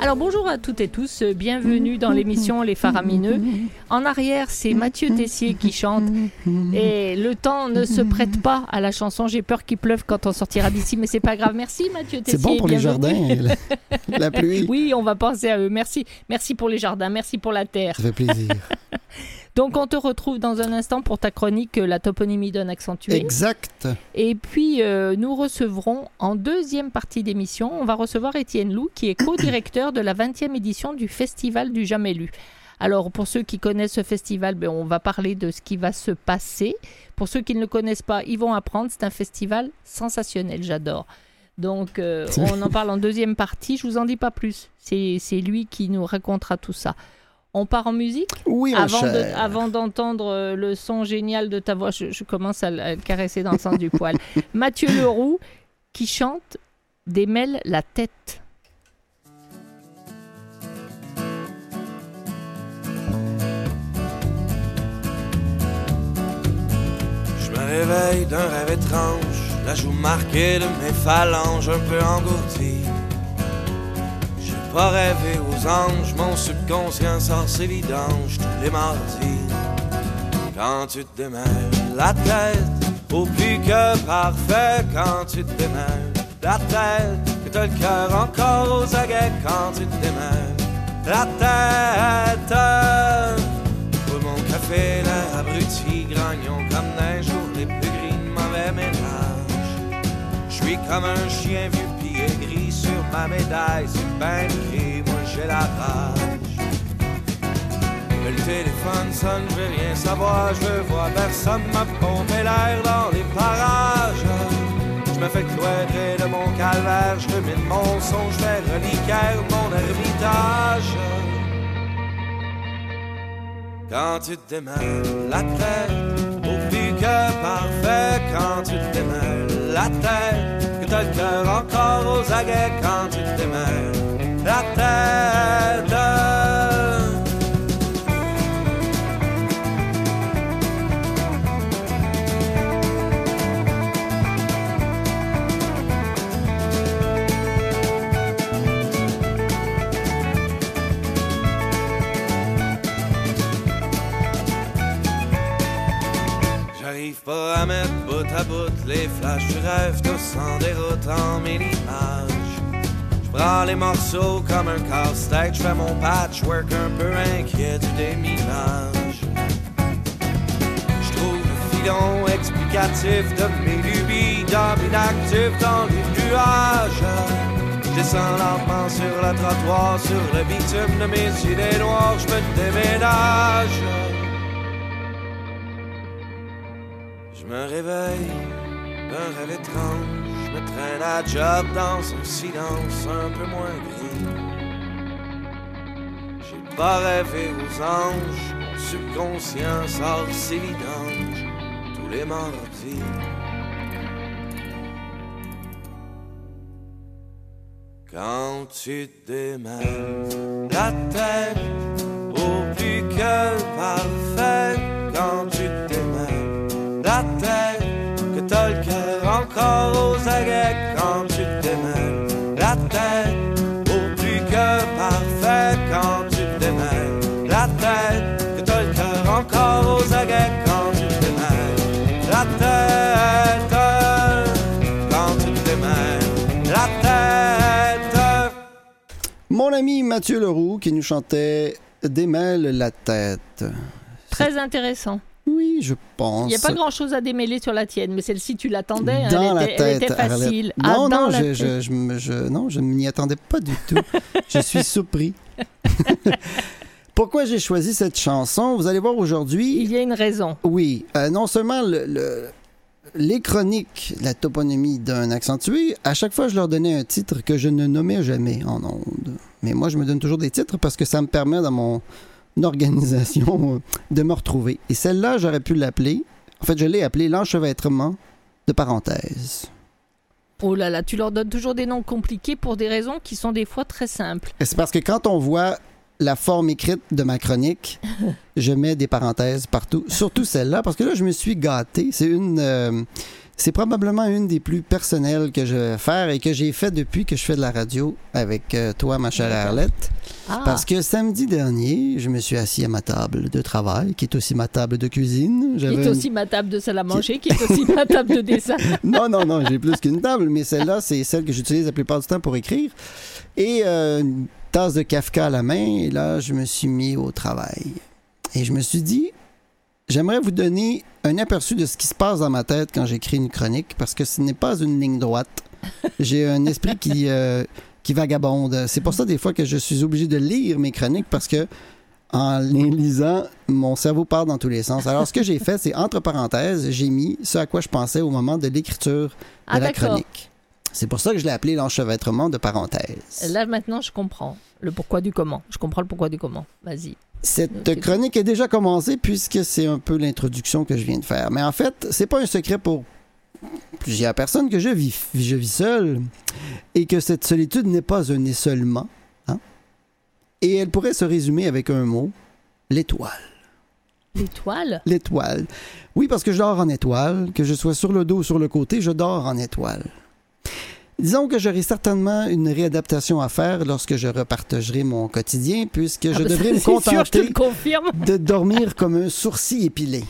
Alors bonjour à toutes et tous, bienvenue dans l'émission Les Faramineux. En arrière, c'est Mathieu Tessier qui chante et le temps ne se prête pas à la chanson. J'ai peur qu'il pleuve quand on sortira d'ici, mais c'est pas grave. Merci Mathieu Tessier. C'est bon pour bienvenue. Les jardins, la pluie. Oui, on va penser à eux. Merci pour les jardins, merci pour la terre. Ça fait plaisir. Donc on te retrouve dans un instant pour ta chronique La toponymie d'un accentué. Exact. Et puis nous recevrons en deuxième partie d'émission, on va recevoir Étienne Loup qui est co-directeur de la 20e édition du Festival du Jamais Lu. Alors pour ceux qui connaissent ce festival, on va parler de ce qui va se passer. Pour ceux qui ne le connaissent pas, ils vont apprendre. C'est un festival sensationnel, j'adore. Donc on en parle en deuxième partie, je vous en dis pas plus. C'est lui qui nous racontera tout ça. On part en musique? Oui, Avant d'entendre le son génial de ta voix, je commence à le caresser dans le sens du poil. Mathieu Leroux qui chante Démêle la tête. Je me réveille d'un rêve étrange, la joue marquée de mes phalanges un peu engourdies. Pas rêver aux anges, mon subconscient sort ses vidanges tous les mardis. Quand tu te démêles la tête, au plus que parfait. Quand tu te démêles la tête, que t'as le cœur encore aux aguets. Quand tu te démêles la tête, pour mon café, l'air abruti, grognon comme neige, jour les plus gris de mauvais ménage. Je suis comme un chien vieux pied gris sur ma médaille, c'est ben gris, moi j'ai la rage. Mais le téléphone sonne, je veux rien savoir, je veux voir personne me pomper l'air dans les parages. Je me fais cloîtrer de mon calvaire, je rumine mon son, je fais reliquaire mon ermitage. Quand tu te démêles la tête, au plus que parfait. Quand tu te démêles la tête, que t'as le cœur encore aux aguets. Quand tu te démêles la tête. J'arrive pas à mettre bout à bout les flashs du rêve, tous en déroute en mini-images. J'prends les morceaux comme un casse-tête, j'fais mon patchwork un peu inquiet du déminage. J'trouve le filon explicatif de mes lubies, d'hommes inactifs dans les nuages. J'descends lentement sur le trottoir, sur le bitume de mes idées noires, j'me déménage. Je me réveille d'un rêve étrange, je me traîne à job dans un silence un peu moins gris. J'ai pas rêvé aux anges, mon subconscient sort ses vidanges tous les mardis. Quand tu te démêles la tête, au plus que parfait. Quand tu te démêles la tête, que t'as le cœur encore aux aguets. Quand tu te démêles la tête, au plus que parfait. Quand tu te démêles la tête, que t'as le cœur encore aux aguets. Quand tu te démêles la tête, quand tu te démêles la tête. Mon ami Mathieu Leroux qui nous chantait Démêle la tête. Très intéressant. Oui, je pense. Il n'y a pas grand-chose à démêler sur la tienne, mais celle-ci, tu l'attendais. Elle était facile. Non, je ne m'y attendais pas du tout. Je suis surpris. Pourquoi j'ai choisi cette chanson? Vous allez voir aujourd'hui. Il y a une raison. Oui. Non seulement les chroniques, la toponymie d'un accentué, à chaque fois, je leur donnais un titre que je ne nommais jamais en ondes. Mais moi, je me donne toujours des titres parce que ça me permet dans mon organisation de me retrouver. Et celle-là, j'aurais pu l'appeler, en fait, je l'ai appelée l'enchevêtrement de parenthèses. Oh là là, tu leur donnes toujours des noms compliqués pour des raisons qui sont des fois très simples. Et c'est parce que quand on voit la forme écrite de ma chronique, je mets des parenthèses partout, surtout celle-là, parce que là, je me suis gâté. C'est C'est probablement une des plus personnelles que je vais faire et que j'ai fait depuis que je fais de la radio avec toi, ma chère Arlette. Parce que samedi dernier, je me suis assis à ma table de travail, qui est aussi ma table de cuisine. Qui est aussi ma table de salle à manger, qui est aussi ma table de dessin. Non, j'ai plus qu'une table, mais celle-là, c'est celle que j'utilise la plupart du temps pour écrire. Et une tasse de Kafka à la main, et là, je me suis mis au travail. Et je me suis dit, j'aimerais vous donner un aperçu de ce qui se passe dans ma tête quand j'écris une chronique, parce que ce n'est pas une ligne droite. J'ai un esprit qui vagabonde. C'est pour ça, des fois, que je suis obligé de lire mes chroniques, parce que en les lisant, mon cerveau part dans tous les sens. Alors, ce que j'ai fait, c'est, entre parenthèses, j'ai mis ce à quoi je pensais au moment de l'écriture de la chronique. C'est pour ça que je l'ai appelé l'enchevêtrement de parenthèses. Là, maintenant, je comprends le pourquoi du comment. Je comprends le pourquoi du comment. Vas-y. Cette chronique est déjà commencée puisque c'est un peu l'introduction que je viens de faire. Mais en fait, c'est pas un secret pour plusieurs personnes que je vis seul et que cette solitude n'est pas un isolement. Hein? Et elle pourrait se résumer avec un mot, l'étoile. L'étoile? L'étoile. Oui, parce que je dors en étoile, que je sois sur le dos ou sur le côté, je dors en étoile. Disons que j'aurai certainement une réadaptation à faire lorsque je repartagerai mon quotidien, puisque je devrais me contenter de dormir comme un sourcil épilé.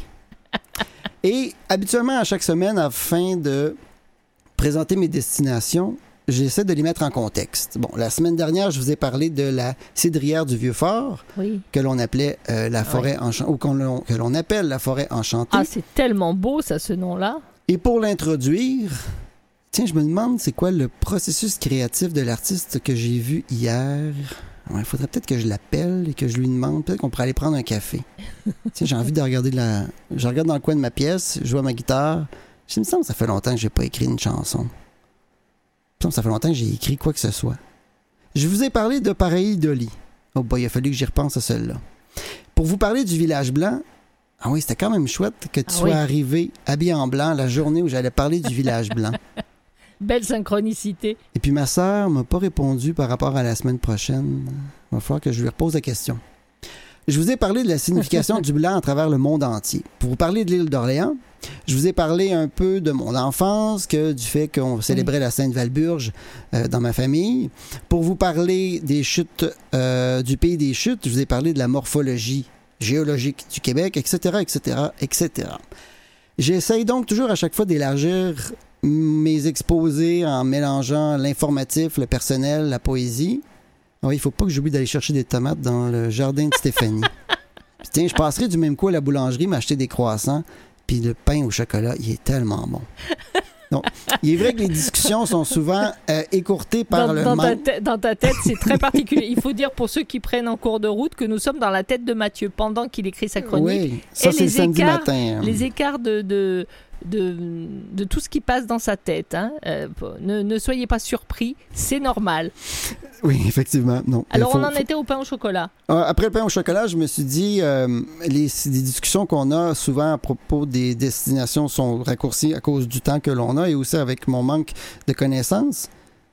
Et habituellement, à chaque semaine, afin de présenter mes destinations, j'essaie de les mettre en contexte. Bon, la semaine dernière, je vous ai parlé de la cidrière du Vieux-Fort, que l'on appelait la forêt enchantée, ou que l'on appelle la forêt enchantée. Ah, c'est tellement beau, ça, ce nom-là. Et pour l'introduire... Tiens, je me demande c'est quoi le processus créatif de l'artiste que j'ai vu hier. Il faudrait peut-être que je l'appelle et que je lui demande. Peut-être qu'on pourrait aller prendre un café. Tiens, j'ai envie de regarder Je regarde dans le coin de ma pièce, je joue à ma guitare. Il me semble que ça fait longtemps que j'ai pas écrit une chanson. Il me semble que ça fait longtemps que j'ai écrit quoi que ce soit. Je vous ai parlé de Pareil Dolly. Oh boy, il a fallu que j'y repense à celle-là. Pour vous parler du Village Blanc, ah oui, c'était quand même chouette que tu sois arrivé habillé en blanc la journée où j'allais parler du Village Blanc. Belle synchronicité. Et puis ma sœur m'a pas répondu par rapport à la semaine prochaine. Il va falloir que je lui repose la question. Je vous ai parlé de la signification du blanc à travers le monde entier. Pour vous parler de l'île d'Orléans, je vous ai parlé un peu de mon enfance, du fait qu'on célébrait la Sainte-Walburge dans ma famille. Pour vous parler des chutes, du pays des chutes, je vous ai parlé de la morphologie géologique du Québec, etc., etc., etc. J'essaye donc toujours à chaque fois d'élargir mes exposés en mélangeant l'informatif, le personnel, la poésie. Oui, il faut pas que j'oublie d'aller chercher des tomates dans le jardin de Stéphanie. Puis, tiens, je passerai du même coup à la boulangerie m'acheter des croissants, puis le pain au chocolat, il est tellement bon. Donc, il est vrai que les discussions sont souvent écourtées par le manque. Dans ta tête, c'est très particulier. Il faut dire pour ceux qui prennent en cours de route que nous sommes dans la tête de Mathieu pendant qu'il écrit sa chronique. Oui, ça, c'est le samedi matin. Les écarts de tout ce qui passe dans sa tête. Hein. Ne soyez pas surpris, c'est normal. Oui, effectivement. Non. Alors, on en était au pain au chocolat. Après le pain au chocolat, je me suis dit, les discussions qu'on a souvent à propos des destinations sont raccourcies à cause du temps que l'on a et aussi avec mon manque de connaissances.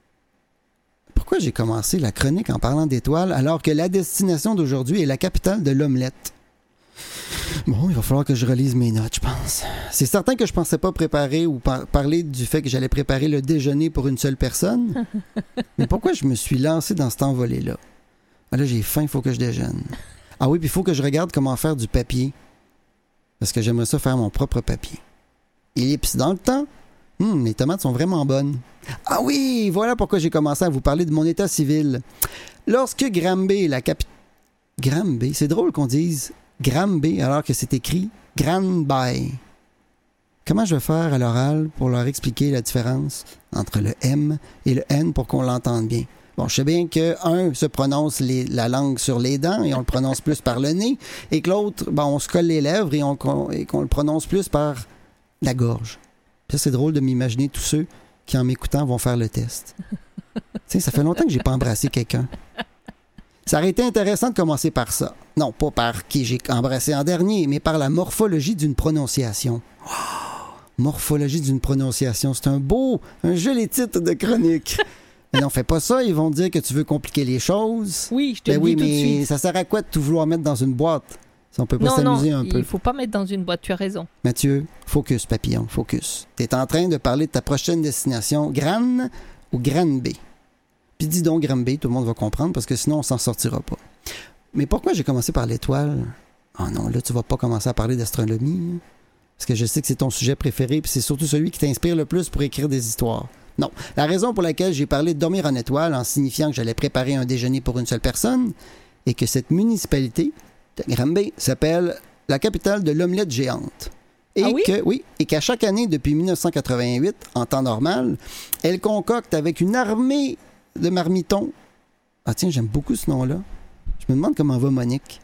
Pourquoi j'ai commencé la chronique en parlant d'étoiles alors que la destination d'aujourd'hui est la capitale de l'omelette? Bon, il va falloir que je relise mes notes, je pense. C'est certain que je pensais pas préparer ou parler du fait que j'allais préparer le déjeuner pour une seule personne. Mais pourquoi je me suis lancé dans cet envolé-là? Là, j'ai faim, il faut que je déjeune. Ah oui, puis il faut que je regarde comment faire du papier. Parce que j'aimerais ça faire mon propre papier. Ellipse dans le temps. Les tomates sont vraiment bonnes. Ah oui, voilà pourquoi j'ai commencé à vous parler de mon état civil. Lorsque Granby, la capitale... Granby, c'est drôle qu'on dise... Granby, alors que c'est écrit Granby. Comment je vais faire à l'oral pour leur expliquer la différence entre le M et le N pour qu'on l'entende bien? Bon, je sais bien qu'un se prononce la langue sur les dents et on le prononce plus par le nez, et que l'autre, on se colle les lèvres et qu'on le prononce plus par la gorge. Puis ça, c'est drôle de m'imaginer tous ceux qui, en m'écoutant, vont faire le test. Tiens, ça fait longtemps que j'ai pas embrassé quelqu'un. Ça aurait été intéressant de commencer par ça. Non, pas par qui j'ai embrassé en dernier, mais par la morphologie d'une prononciation. Wow! Morphologie d'une prononciation, c'est un joli titre de chronique. Mais non, fais pas ça, ils vont dire que tu veux compliquer les choses. Oui, je te le dis tout de suite. Mais ça sert à quoi de tout vouloir mettre dans une boîte? Si on peut pas s'amuser un peu. Il faut pas mettre dans une boîte, tu as raison. Mathieu, focus, papillon, focus. Tu es en train de parler de ta prochaine destination, Gran ou Granby. Puis dis donc Granby, tout le monde va comprendre, parce que sinon, on s'en sortira pas. Mais pourquoi j'ai commencé par l'étoile? Oh non, là, tu vas pas commencer à parler d'astronomie. Parce que je sais que c'est ton sujet préféré, puis c'est surtout celui qui t'inspire le plus pour écrire des histoires. Non. La raison pour laquelle j'ai parlé de dormir en étoile, en signifiant que j'allais préparer un déjeuner pour une seule personne, est que cette municipalité de Granby s'appelle la capitale de l'omelette géante. Et et qu'à chaque année, depuis 1988, en temps normal, elle concocte avec une armée de marmitons. Ah tiens, j'aime beaucoup ce nom-là. Je me demande comment va Monique.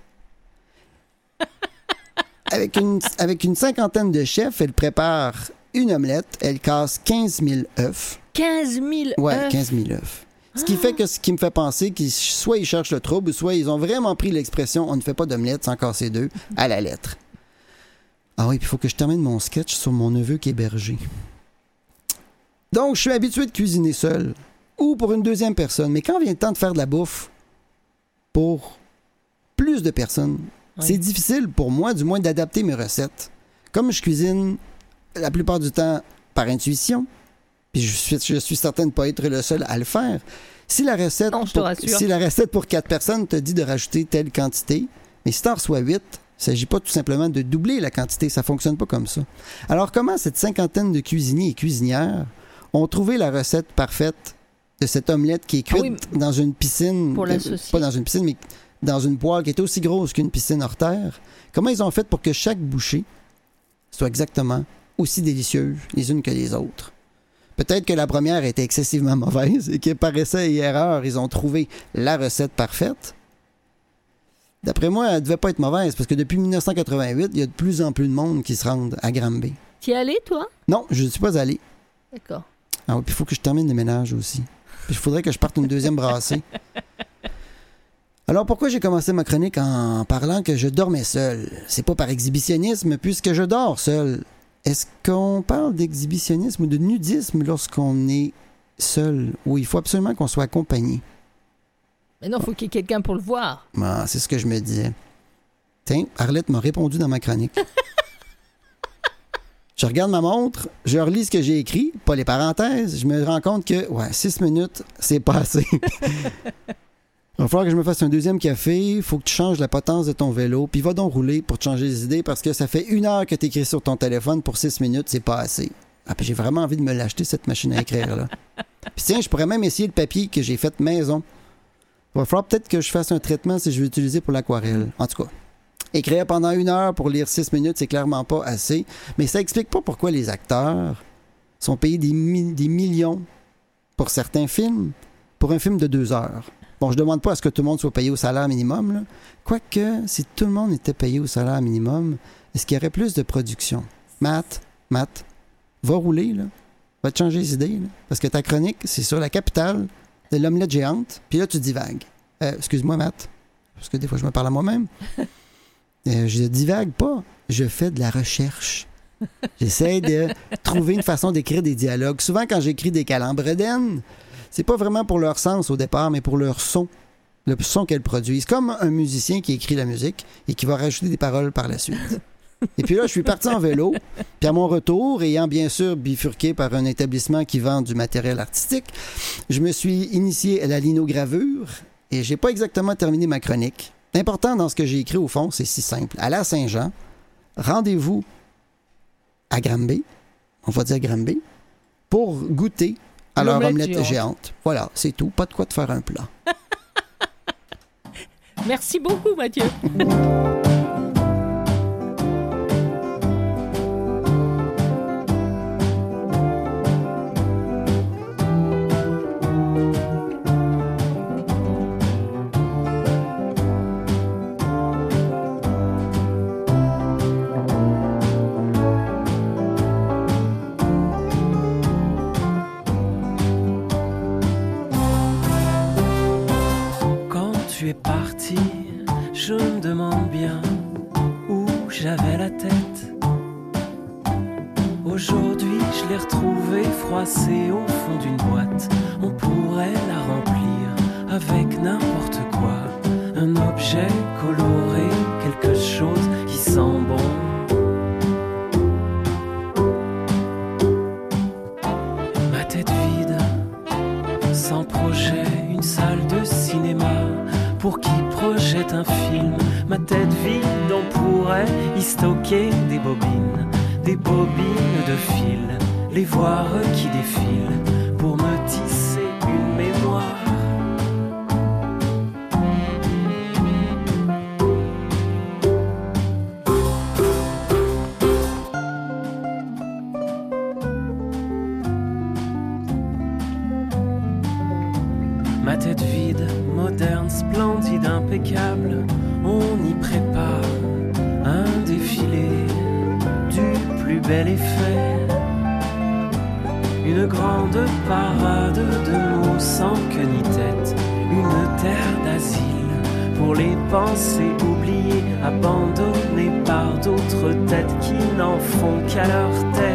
Avec une cinquantaine de chefs, elle prépare une omelette. Elle casse 15 000 œufs. 15 000 œufs? Ouais, 15 000 œufs. Ce qui me fait penser qu'ils soit ils cherchent le trouble, soit ils ont vraiment pris l'expression « on ne fait pas d'omelette sans casser d'œufs » à la lettre. Ah oui, puis il faut que je termine mon sketch sur mon neveu qui est berger. Donc, je suis habitué de cuisiner seul ou pour une deuxième personne. Mais quand vient le temps de faire de la bouffe pour plus de personnes, c'est difficile pour moi, du moins, d'adapter mes recettes. Comme je cuisine la plupart du temps par intuition, puis je suis certain de ne pas être le seul à le faire. Si la recette, si la recette pour 4 personnes te dit de rajouter telle quantité, mais si tu en reçois 8, il ne s'agit pas tout simplement de doubler la quantité. Ça ne fonctionne pas comme ça. Alors, comment cette cinquantaine de cuisiniers et cuisinières ont trouvé la recette parfaite de cette omelette qui est cuite dans une piscine, pas dans une piscine, mais dans une poêle qui est aussi grosse qu'une piscine hors terre? Comment ils ont fait pour que chaque bouchée soit exactement aussi délicieuse les unes que les autres? Peut-être que la première était excessivement mauvaise et que par essai et erreur, ils ont trouvé la recette parfaite. D'après moi, elle ne devait pas être mauvaise parce que depuis 1988, il y a de plus en plus de monde qui se rendent à Granby. Tu y es allé, toi? Non, je ne suis pas allé. D'accord. Ah oui, puis il faut que je termine le ménage aussi. Puis il faudrait que je parte une deuxième brassée. Alors, pourquoi j'ai commencé ma chronique en parlant que je dormais seul? C'est pas par exhibitionnisme, puisque je dors seul. Est-ce qu'on parle d'exhibitionnisme ou de nudisme lorsqu'on est seul? Ou il faut absolument qu'on soit accompagné? Mais non, il faut qu'il y ait quelqu'un pour le voir. Ah, c'est ce que je me disais. Tiens, Arlette m'a répondu dans ma chronique. Je regarde ma montre, je relis ce que j'ai écrit, pas les parenthèses, je me rends compte que, 6 minutes, c'est pas assez. Il va falloir que je me fasse un deuxième café, il faut que tu changes la potence de ton vélo, puis va donc rouler pour te changer les idées, parce que ça fait 1 heure que tu écris sur ton téléphone pour 6 minutes, c'est pas assez. Ah, puis j'ai vraiment envie de me l'acheter, cette machine à écrire, là. Puis tiens, je pourrais même essayer le papier que j'ai fait maison. Il va falloir peut-être que je fasse un traitement si je veux l'utiliser pour l'aquarelle. En tout cas, écrire pendant 1 heure pour lire 6 minutes, c'est clairement pas assez, mais ça explique pas pourquoi les acteurs sont payés des millions pour certains films, pour un film de 2 heures. Bon, je demande pas à ce que tout le monde soit payé au salaire minimum, là. Quoique, si tout le monde était payé au salaire minimum, est-ce qu'il y aurait plus de production? Matt, va rouler, là. Va te changer les idées, là. Parce que ta chronique, c'est sur la capitale de l'omelette géante, puis là, tu divagues. Excuse-moi, Matt, parce que des fois, je me parle à moi-même. Je divague pas, je fais de la recherche. J'essaie de trouver une façon d'écrire des dialogues. Souvent, quand j'écris des calembredaines, c'est pas vraiment pour leur sens au départ, mais pour leur son. Le son qu'elles produisent. Comme un musicien qui écrit la musique et qui va rajouter des paroles par la suite. Et puis là, je suis parti en vélo. Puis à mon retour, ayant bien sûr bifurqué par un établissement qui vend du matériel artistique, je me suis initié à la linogravure et j'ai pas exactement terminé ma chronique. L'important dans ce que j'ai écrit, au fond, c'est si simple. À la Saint-Jean, rendez-vous à Granby, on va dire Granby, pour goûter à leur omelette géante. Voilà, c'est tout. Pas de quoi te faire un plat. Merci beaucoup, Mathieu. Parti, je me demande bien où j'avais la tête. Aujourd'hui, je l'ai retrouvée froissée au fond d'une boîte. On pourrait la remplir avec n'importe quoi. Un objet coloré, quelque chose j'aimerais y stocker des bobines de fil, les voir qui défilent pour me tisser une mémoire. Ma tête vide, moderne, splendide, impeccable, on y prépare un défilé du plus bel effet. Une grande parade de mots sans queue ni tête, une terre d'asile pour les pensées oubliées, abandonnées par d'autres têtes qui n'en font qu'à leur tête.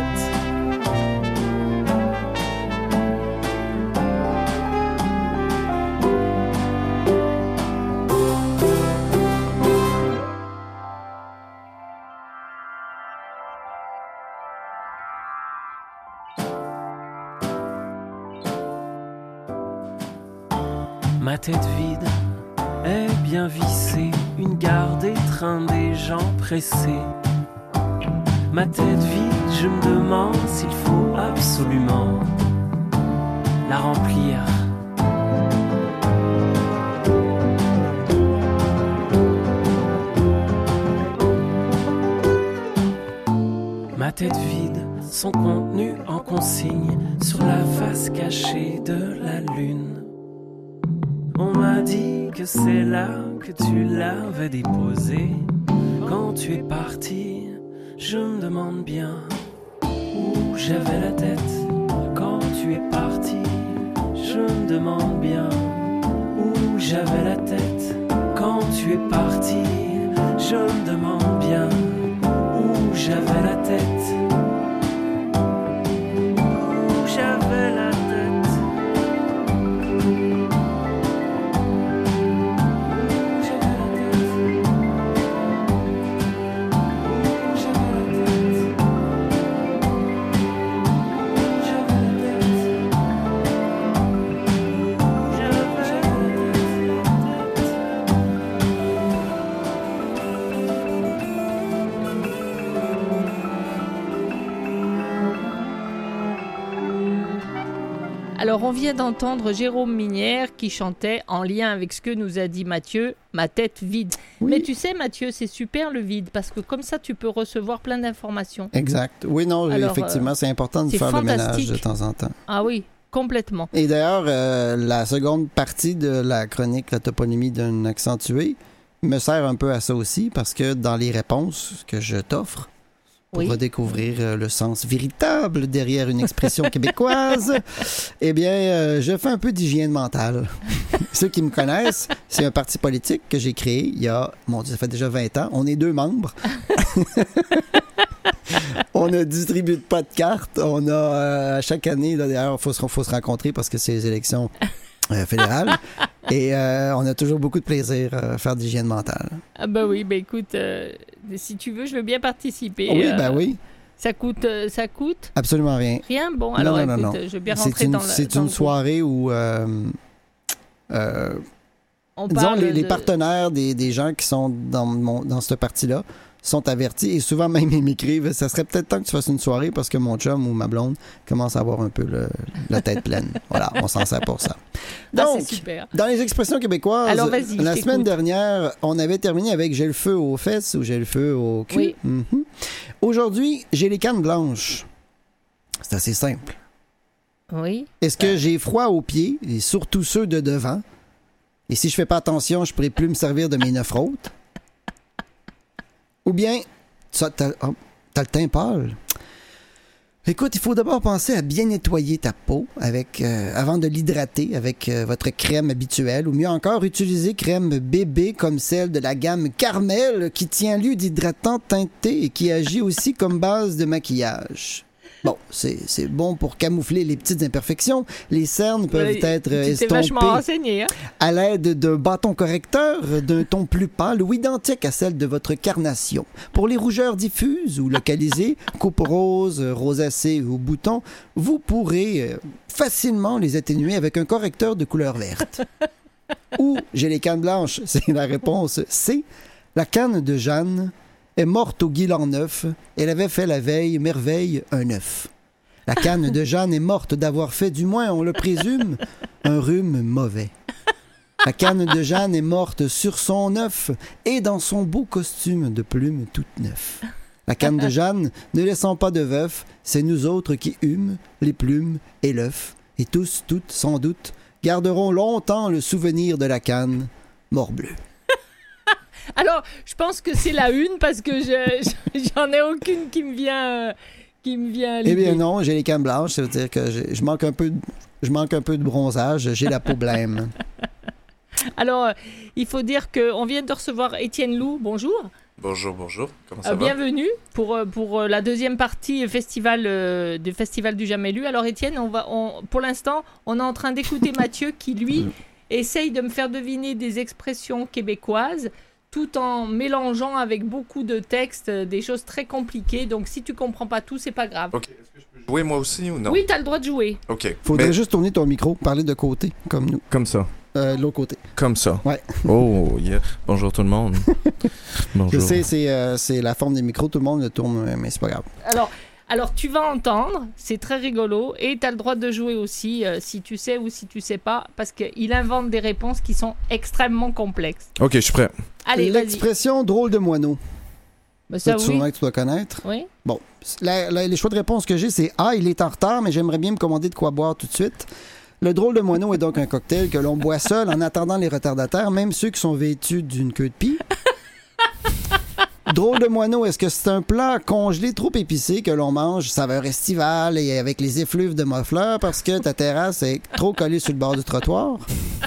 Ma tête vide est bien vissée, une gare des trains, des gens pressés. Ma tête vide, je me demande s'il faut absolument la remplir. Ma tête vide, son contenu en consigne sur la face cachée de la lune. On m'a dit que c'est là que tu l'avais déposé. Quand tu es parti, je me demande bien où j'avais la tête. Quand tu es parti, je me demande bien où j'avais la tête. Quand tu es parti, je me demande bien où j'avais la tête. Où j'avais la tête. Alors, on vient d'entendre Jérôme Minière qui chantait en lien avec ce que nous a dit Mathieu, ma tête vide. Oui. Mais tu sais, Mathieu, c'est super le vide parce que comme ça, tu peux recevoir plein d'informations. Exact. Oui, non, Alors, effectivement, c'est important de c'est faire fantastique. le ménage de temps en temps. Ah oui, complètement. Et d'ailleurs, la seconde partie de la chronique, la toponymie d'un accentué, me sert un peu à ça aussi parce que dans les réponses que je t'offre, pour Oui. redécouvrir le sens véritable derrière une expression québécoise, eh bien, je fais un peu d'hygiène mentale. Ceux qui me connaissent, c'est un parti politique que j'ai créé il y a, mon Dieu, ça fait déjà 20 ans. On est 2 membres. On ne distribue pas de cartes. On a, chaque année, là, d'ailleurs, il faut se rencontrer parce que c'est les élections fédérales. Et on a toujours beaucoup de plaisir à faire d'hygiène mentale. Ah bah oui, bah écoute, si tu veux, je veux bien participer. Oui, ben oui. Ça coûte Absolument rien. rien. Bon, Non, alors non, non, écoute, non. je veux bien rentrer dans le. C'est dans une le soirée où, On disons, parle les de- partenaires des gens qui sont dans cette partie-là sont avertis et souvent même ils m'écrivent, ça serait peut-être temps que tu fasses une soirée parce que mon chum ou ma blonde commence à avoir un peu la tête pleine. Voilà, on s'en sert pour ça. Ah, Donc, c'est super. dans les expressions québécoises, Alors, vas-y, la je semaine t'écoute. dernière, on avait terminé avec j'ai le feu aux fesses ou j'ai le feu au cul. Oui. Mhm. Aujourd'hui, j'ai les cannes blanches. C'est assez simple. Oui. Est-ce que j'ai froid aux pieds, et surtout ceux de devant? Et si je fais pas attention, je pourrais plus me servir de mes 9 autres? Ou bien, t'as le teint pâle? Écoute, il faut d'abord penser à bien nettoyer ta peau avant de l'hydrater avec votre crème habituelle, ou mieux encore, utiliser crème bébé comme celle de la gamme Carmel qui tient lieu d'hydratant teinté et qui agit aussi comme base de maquillage. Bon, c'est bon pour camoufler les petites imperfections. Les cernes peuvent être Tu t'es estompées vachement renseigné, hein? à l'aide d'un bâton correcteur d'un ton plus pâle ou identique à celle de votre carnation. Pour les rougeurs diffuses ou localisées, coupe rose, rosacée ou bouton, vous pourrez facilement les atténuer avec un correcteur de couleur verte. Ou j'ai les cannes blanches, c'est la réponse C. La canne de Jeanne est morte au guilan neuf. Elle avait fait la veille, merveille, un œuf. La canne de Jeanne est morte d'avoir fait, du moins on le présume, un rhume mauvais. La canne de Jeanne est morte sur son œuf et dans son beau costume de plumes toute neuf. La canne de Jeanne, ne laissant pas de veuf, c'est nous autres qui hûmes les plumes et l'œuf. Et tous, toutes, sans doute, garderont longtemps le souvenir de la canne, morbleu. Alors, je pense que c'est la une parce que j'en ai aucune qui me vient à l'idée. Eh bien non, j'ai les cannes blanches, ça veut dire que je manque un peu de bronzage, j'ai la peau blême. Alors, il faut dire qu'on vient de recevoir Étienne Loup. Bonjour. Bonjour. Comment ça va? Bienvenue pour la deuxième partie du Festival du Jamais Lu. Alors, Étienne, pour l'instant, on est en train d'écouter Mathieu qui, lui, essaye de me faire deviner des expressions québécoises tout en mélangeant avec beaucoup de textes des choses très compliquées. Donc, si tu comprends pas tout, c'est pas grave. OK. Est-ce que je peux jouer moi aussi ou non? Oui, tu as le droit de jouer. OK. Faudrait juste tourner ton micro, parler de côté, comme nous. Comme ça. De l'autre côté. Comme ça. Ouais. Oh, yeah. Bonjour tout le monde. Bonjour. Je sais, c'est la forme des micros, tout le monde le tourne, mais c'est pas grave. Alors, tu vas entendre, c'est très rigolo, et tu as le droit de jouer aussi, si tu sais ou si tu sais pas, parce qu'il invente des réponses qui sont extrêmement complexes. OK, je suis prêt. Allez, vas-y. L'expression drôle de moineau. Ben, ça, Sûrement oui. que tu dois connaître. Oui. Bon, les choix de réponse que j'ai, c'est A, il est en retard, mais j'aimerais bien me commander de quoi boire tout de suite. Le drôle de moineau est donc un cocktail que l'on boit seul en attendant les retardataires, même ceux qui sont vêtus d'une queue de pie. Drôle de moineau, est-ce que c'est un plat congelé trop épicé que l'on mange saveur estivale et avec les effluves de Moffleur parce que ta terrasse est trop collée sur le bord du trottoir?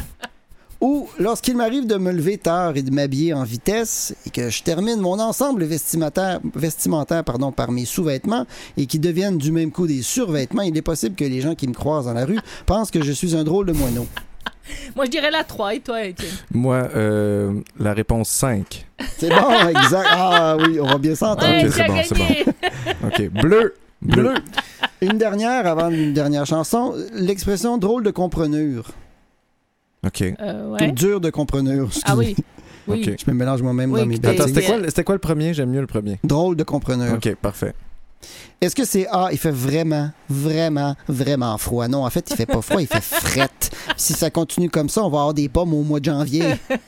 Ou lorsqu'il m'arrive de me lever tard et de m'habiller en vitesse et que je termine mon ensemble vestimentaire par mes sous-vêtements et qui deviennent du même coup des survêtements, il est possible que les gens qui me croisent dans la rue pensent que je suis un drôle de moineau. Moi, je dirais la 3. Et toi, Étienne? Moi, la réponse 5. C'est bon, exact. Ah oui, on va bien s'entendre. Ouais, Ok, tu as c'est gagné. OK. Bleu. Une dernière, avant une dernière chanson, l'expression drôle de comprenure. OK. Ouais. Ou dur de comprenure. Ah oui. Oui. OK. Je me mélange moi-même Oui, dans mes que t'es- Attends, bêtises. c'était quoi le premier? J'aime mieux le premier. Drôle de compreneur. OK, parfait. Est-ce que c'est A, il fait vraiment, vraiment, vraiment froid? Non, en fait, il fait pas froid, il fait frette. Si ça continue comme ça, on va avoir des pommes au mois de janvier.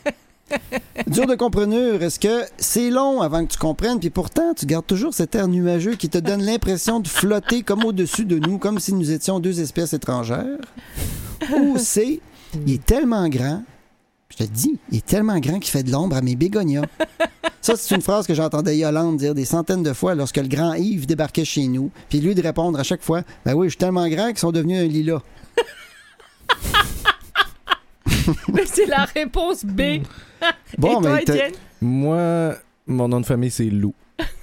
Dur de comprenure, est-ce que c'est long avant que tu comprennes, puis pourtant, tu gardes toujours cet air nuageux qui te donne l'impression de flotter comme au-dessus de nous, comme si nous étions deux espèces étrangères? Ou c'est, il est tellement grand, je te dis, il est tellement grand qu'il fait de l'ombre à mes bégonias. Ça, c'est une phrase que j'entendais Yolande dire des centaines de fois lorsque le grand Yves débarquait chez nous, puis lui de répondre à chaque fois, « Ben oui, je suis tellement grand qu'ils sont devenus un lilas. » Mais c'est la réponse B. Bon, et toi, mais Étienne? Moi, mon nom de famille, c'est Lou.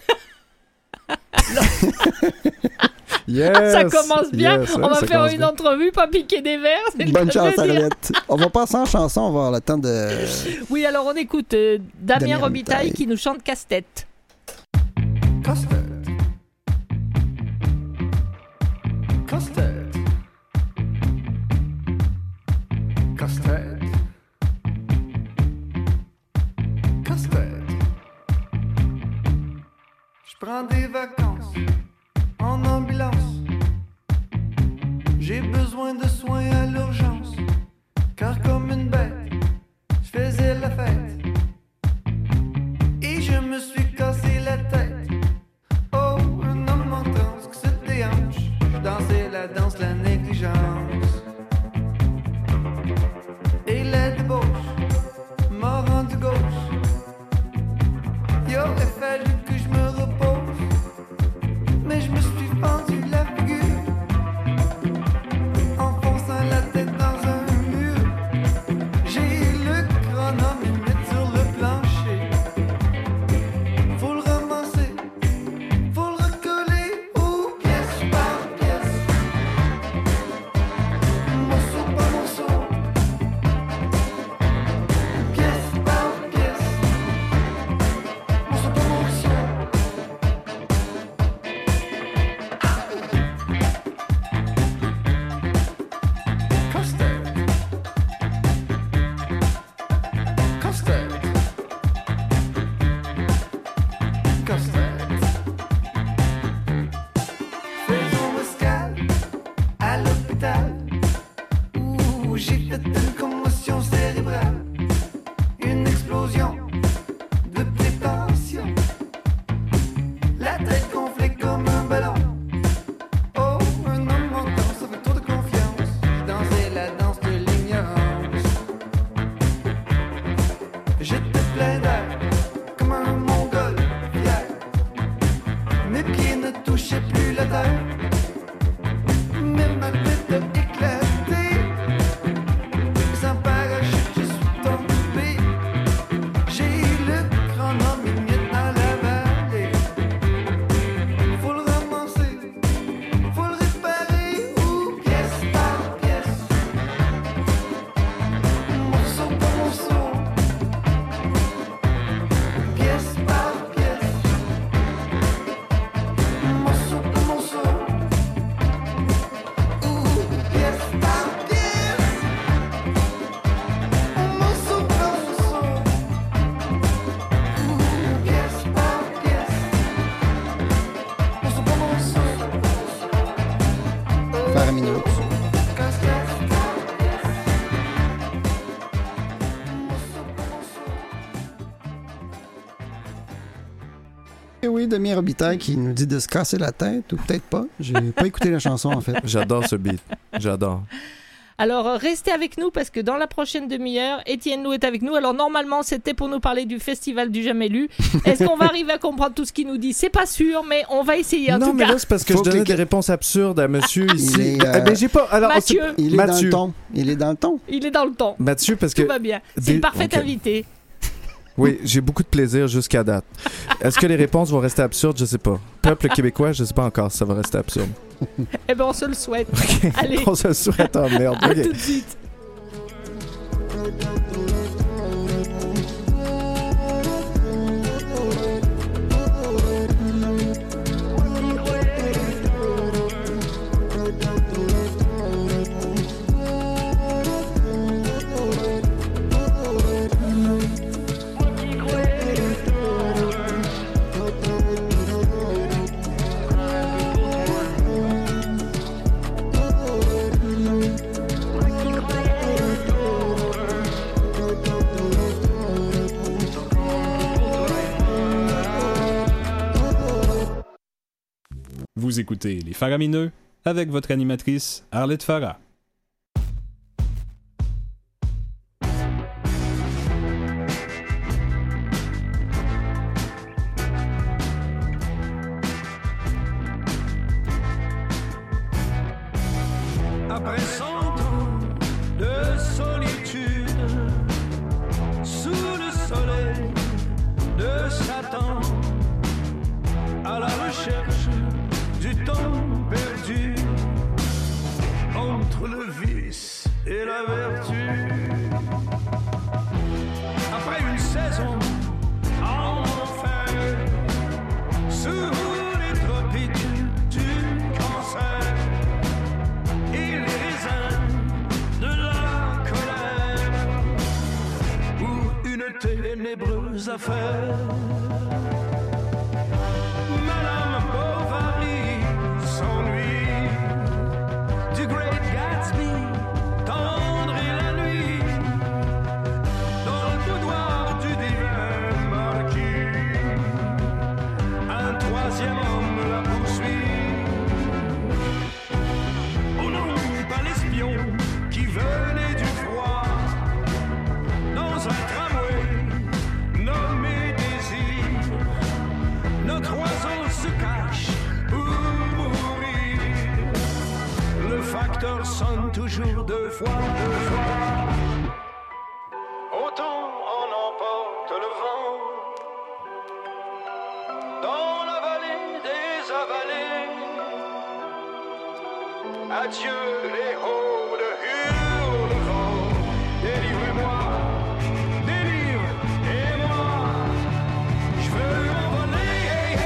Yes! Ça commence bien. Yes, On va ça faire commence une bien. entrevue, pas piquer des verres. C'est le Bonne cas chance, de le dire. Arlette. On va passer en chanson, on va avoir le temps de... Oui, alors on écoute Damien Damien Robitaille Robitaille. qui nous chante Casse-tête. Casse-tête. Casse-tête. Casse-tête. Casse-tête. Je prends des vacances en ambulance. J'ai besoin de soins à l'urgence. Car comme une bête, je faisais la fête. Et je me suis cassé la terre. Mais ma tête a éclaté. Sans parachute, je suis tombé. J'ai le grand homme et miettes dans la vallée. Faut le ramasser, faut le réparer. Ou pièce par pièce, morceau par morceau, pièce par pièce, morceau par morceau, ou pièce par pièce, morceau par morceau, ou pièce par pièce, morceau par morceau. Faramineux. Et oui, Demi Robitaille qui nous dit de se casser la tête, ou peut-être pas. J'ai pas écouté la chanson, en fait. J'adore ce beat. J'adore. Alors, restez avec nous parce que dans la prochaine demi-heure, Étienne Lou est avec nous. Alors, normalement, c'était pour nous parler du Festival du Jamais Lu. Est-ce qu'on va arriver à comprendre tout ce qu'il nous dit? C'est pas sûr, mais on va essayer en Non, tout mais cas. là, c'est parce que Faut je donnais que- des réponses absurdes à monsieur ici. est, Ben, j'ai pas. Alors, Mathieu. Il est Mathieu. dans le ton. Il est dans le ton. Il est dans le temps. Mathieu, parce que. Tout va bien. C'est une parfaite Ok. invitée. Oui, j'ai beaucoup de plaisir jusqu'à date. Est-ce que les réponses vont rester absurdes? Je sais pas. Peuple québécois, je sais pas encore si ça va rester absurde. Eh ben, on se le souhaite. Allez, On se le souhaite en merde. à Ok. tout de suite. Vous écoutez Les Faramineux avec votre animatrice Arlette Farah. Après 100 ans de solitude, sous le soleil de Satan, à la recherche du temps perdu, entre le vice et la vertu. Après une saison en enfer, sous les tropiques du cancer, et les raisins de la colère, ou une ténébreuse affaire. Madame Bovary s'ennuie du Great Gatsby, tendre et la nuit, dans le boudoir du divin marquis. Un troisième homme la poursuit. Oh non, pas l'espion qui venait du froid, dans un tramway nommé Désir. Notre oiseau se cache pour mourir. Le facteur sonne toujours deux fois. Autant en emporte le vent dans la vallée des avalés. Adieu les hauts de hurlevent. Délivrez-moi, délivre-moi. Je veux envoler.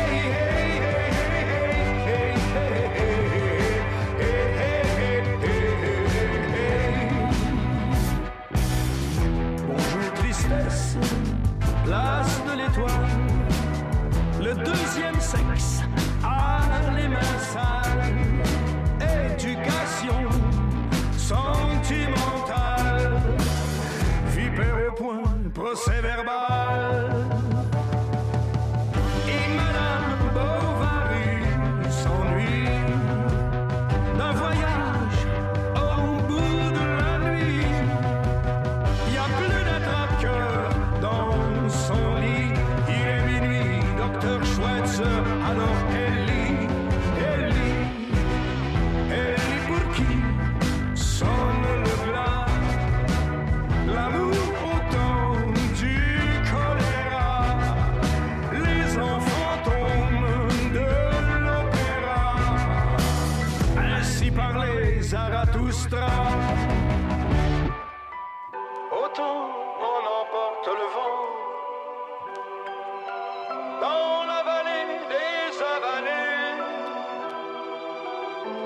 Bonjour tristesse, place de l'étoile. Le deuxième sexe a les mains sales. Éducation sans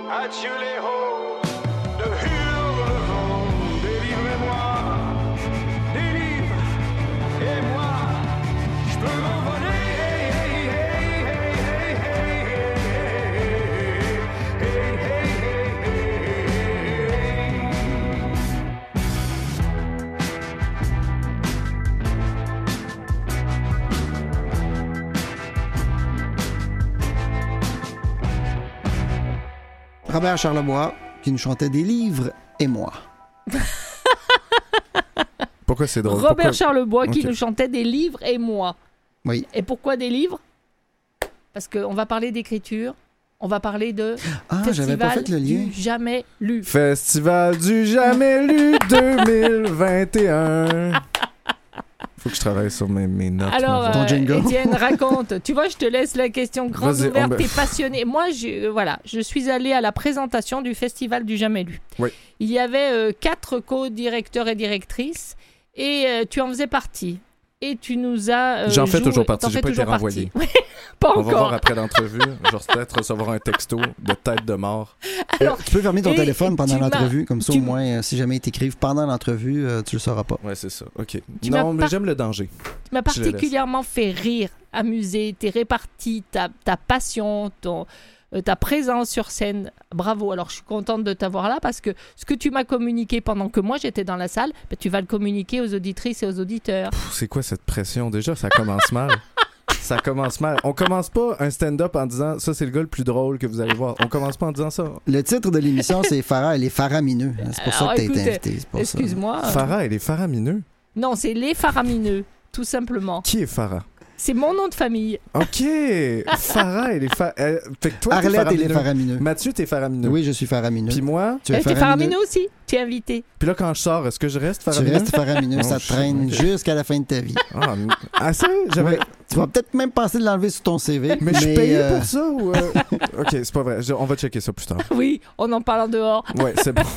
Adieu les hauts de Hurlevent. Délivrez-moi, délivre, et moi, je peux m'envoler. Robert Charlebois, qui nous chantait des livres, et moi. Pourquoi c'est drôle? Robert Charlebois qui Ok. nous chantait des livres et moi. Oui. Et pourquoi des livres? Parce qu'on va parler d'écriture, on va parler de Ah, j'avais pas Festival fait le lien. du jamais lu. Festival du jamais lu 2021. Faut que je travaille sur mes notes. Alors, moi. Ton jingle. Étienne, raconte. Tu vois, je te laisse la question grande Vas-y, ouverte. on- T'es passionné. Moi, je suis allée à la présentation du Festival du jamais lu. Oui. Il y avait 4 co-directeurs et directrices et tu en faisais partie. Et tu nous as. J'en fais joué- toujours partie. t'en J'ai fais pas été toujours renvoyé. partie. Pas On va voir encore. après l'entrevue. Je vais peut-être recevoir un texto de tête de mort. Alors, Tu peux fermer ton et téléphone pendant tu m'as- l'entrevue, comme ça tu au moins, si jamais ils t'écrivent pendant l'entrevue, tu le sauras pas. Ouais, c'est ça. OK. Tu Non, m'as mais pas- j'aime le danger. Tu m'as Je le laisse. particulièrement fait rire, amuser, tes réparties, ta passion, ta présence sur scène. Bravo. Alors, je suis contente de t'avoir là parce que ce que tu m'as communiqué pendant que moi j'étais dans la salle, ben, tu vas le communiquer aux auditrices et aux auditeurs. Pff, c'est quoi cette pression? Déjà, ça commence mal. Ça commence mal. On commence pas un stand-up en disant ça, c'est le gars le plus drôle que vous allez voir. On commence pas en disant ça. Le titre de l'émission, c'est Farah et les faramineux. C'est pour Alors, ça que t'as écoute, été invité. C'est pour ça. Excuse-moi. Farah et les faramineux. Non, c'est les faramineux, tout simplement. Qui est Farah? C'est mon nom de famille. OK. Farah et les fait que toi, t'es Arlette et les faramineux. faramineux. Mathieu, t'es faramineux. Oui, je suis faramineux. Puis moi, tu es T'es faramineux aussi. Tu es invité. puis là, quand je sors, est-ce que je reste Tu faramineux? restes faramineux. Oh, Ça te shit, traîne ok. jusqu'à la fin de ta vie. Ah, ça? J'avais... Ouais. Tu vas peut-être même penser de l'enlever sur ton CV. Mais je suis payé euh, pour ça ou... OK, c'est pas vrai. On va checker ça plus tard. Oui, on en parle en dehors. Ouais, c'est bon.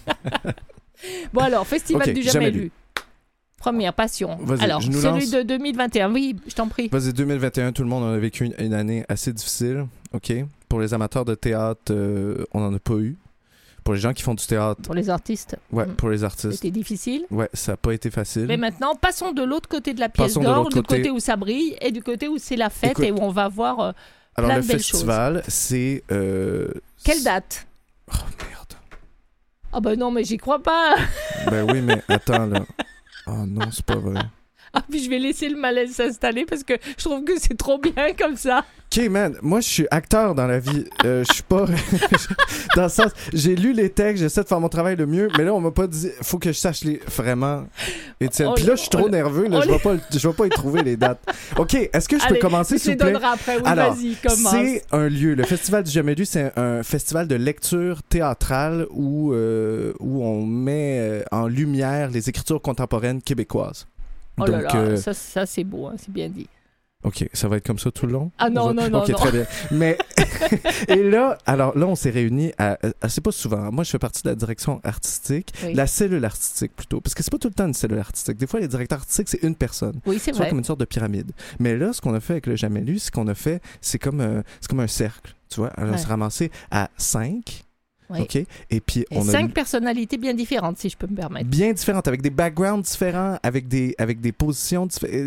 Bon alors, Festival Ok, du jamais, jamais lu. lu. Première passion. Vas-y, Alors, je nous celui lance. de 2021. Oui, je t'en prie. Vas-y, 2021, tout le monde a vécu une année assez difficile. OK? Pour les amateurs de théâtre, on n'en a pas eu. Pour les gens qui font du théâtre, Pour les artistes, ouais, pour les artistes, c'était difficile. ouais, ça n'a pas été facile. Mais maintenant, passons de l'autre côté de la pièce Passons de d'or, l'autre du côté. côté où ça brille et du côté où c'est la fête Écoute, et où on va voir Alors, plein le de belles festival, c'est... quelle date. Oh, merde. Ah ben non, mais j'y crois pas. Ben oui, mais attends, là. Oh non, c'est pas vrai. Ah puis je vais laisser le malaise s'installer parce que je trouve que c'est trop bien comme ça. OK, man, moi, je suis acteur dans la vie. Je suis pas... dans le sens, j'ai lu les textes, j'essaie de faire mon travail le mieux, mais là, on m'a pas dit... Faut que je sache les... Vraiment, Étienne. On- Puis là, je suis trop on- nerveux, là, on- je vais pas y trouver les dates. OK, est-ce que je peux Allez, commencer, je te s'il les vous plaît? donnerai après. Oui, Alors, vas-y, commence. c'est un lieu. Le Festival du Jamais lu, c'est un festival de lecture théâtrale où on met en lumière les écritures contemporaines québécoises. Oh là Donc, là, ça c'est beau, hein, c'est bien dit. OK, ça va être comme ça tout le long? Ah non, On va- non, non, OK, non. très bien. Mais, et là, alors là, on s'est réunis c'est pas souvent. Moi, je fais partie de la direction artistique, Oui. la cellule artistique plutôt. Parce que c'est pas tout le temps une cellule artistique. Des fois, les directeurs artistiques, c'est une personne. Oui, c'est Soit vrai. comme une sorte de pyramide. Mais là, ce qu'on a fait avec le Jamais lu, c'est comme un cercle. Tu vois, alors on Ouais. s'est ramassé à 5. Oui. OK? Et puis, Et on a 5 personnalités bien différentes, si je peux me permettre. bien différentes, avec des backgrounds différents, avec des positions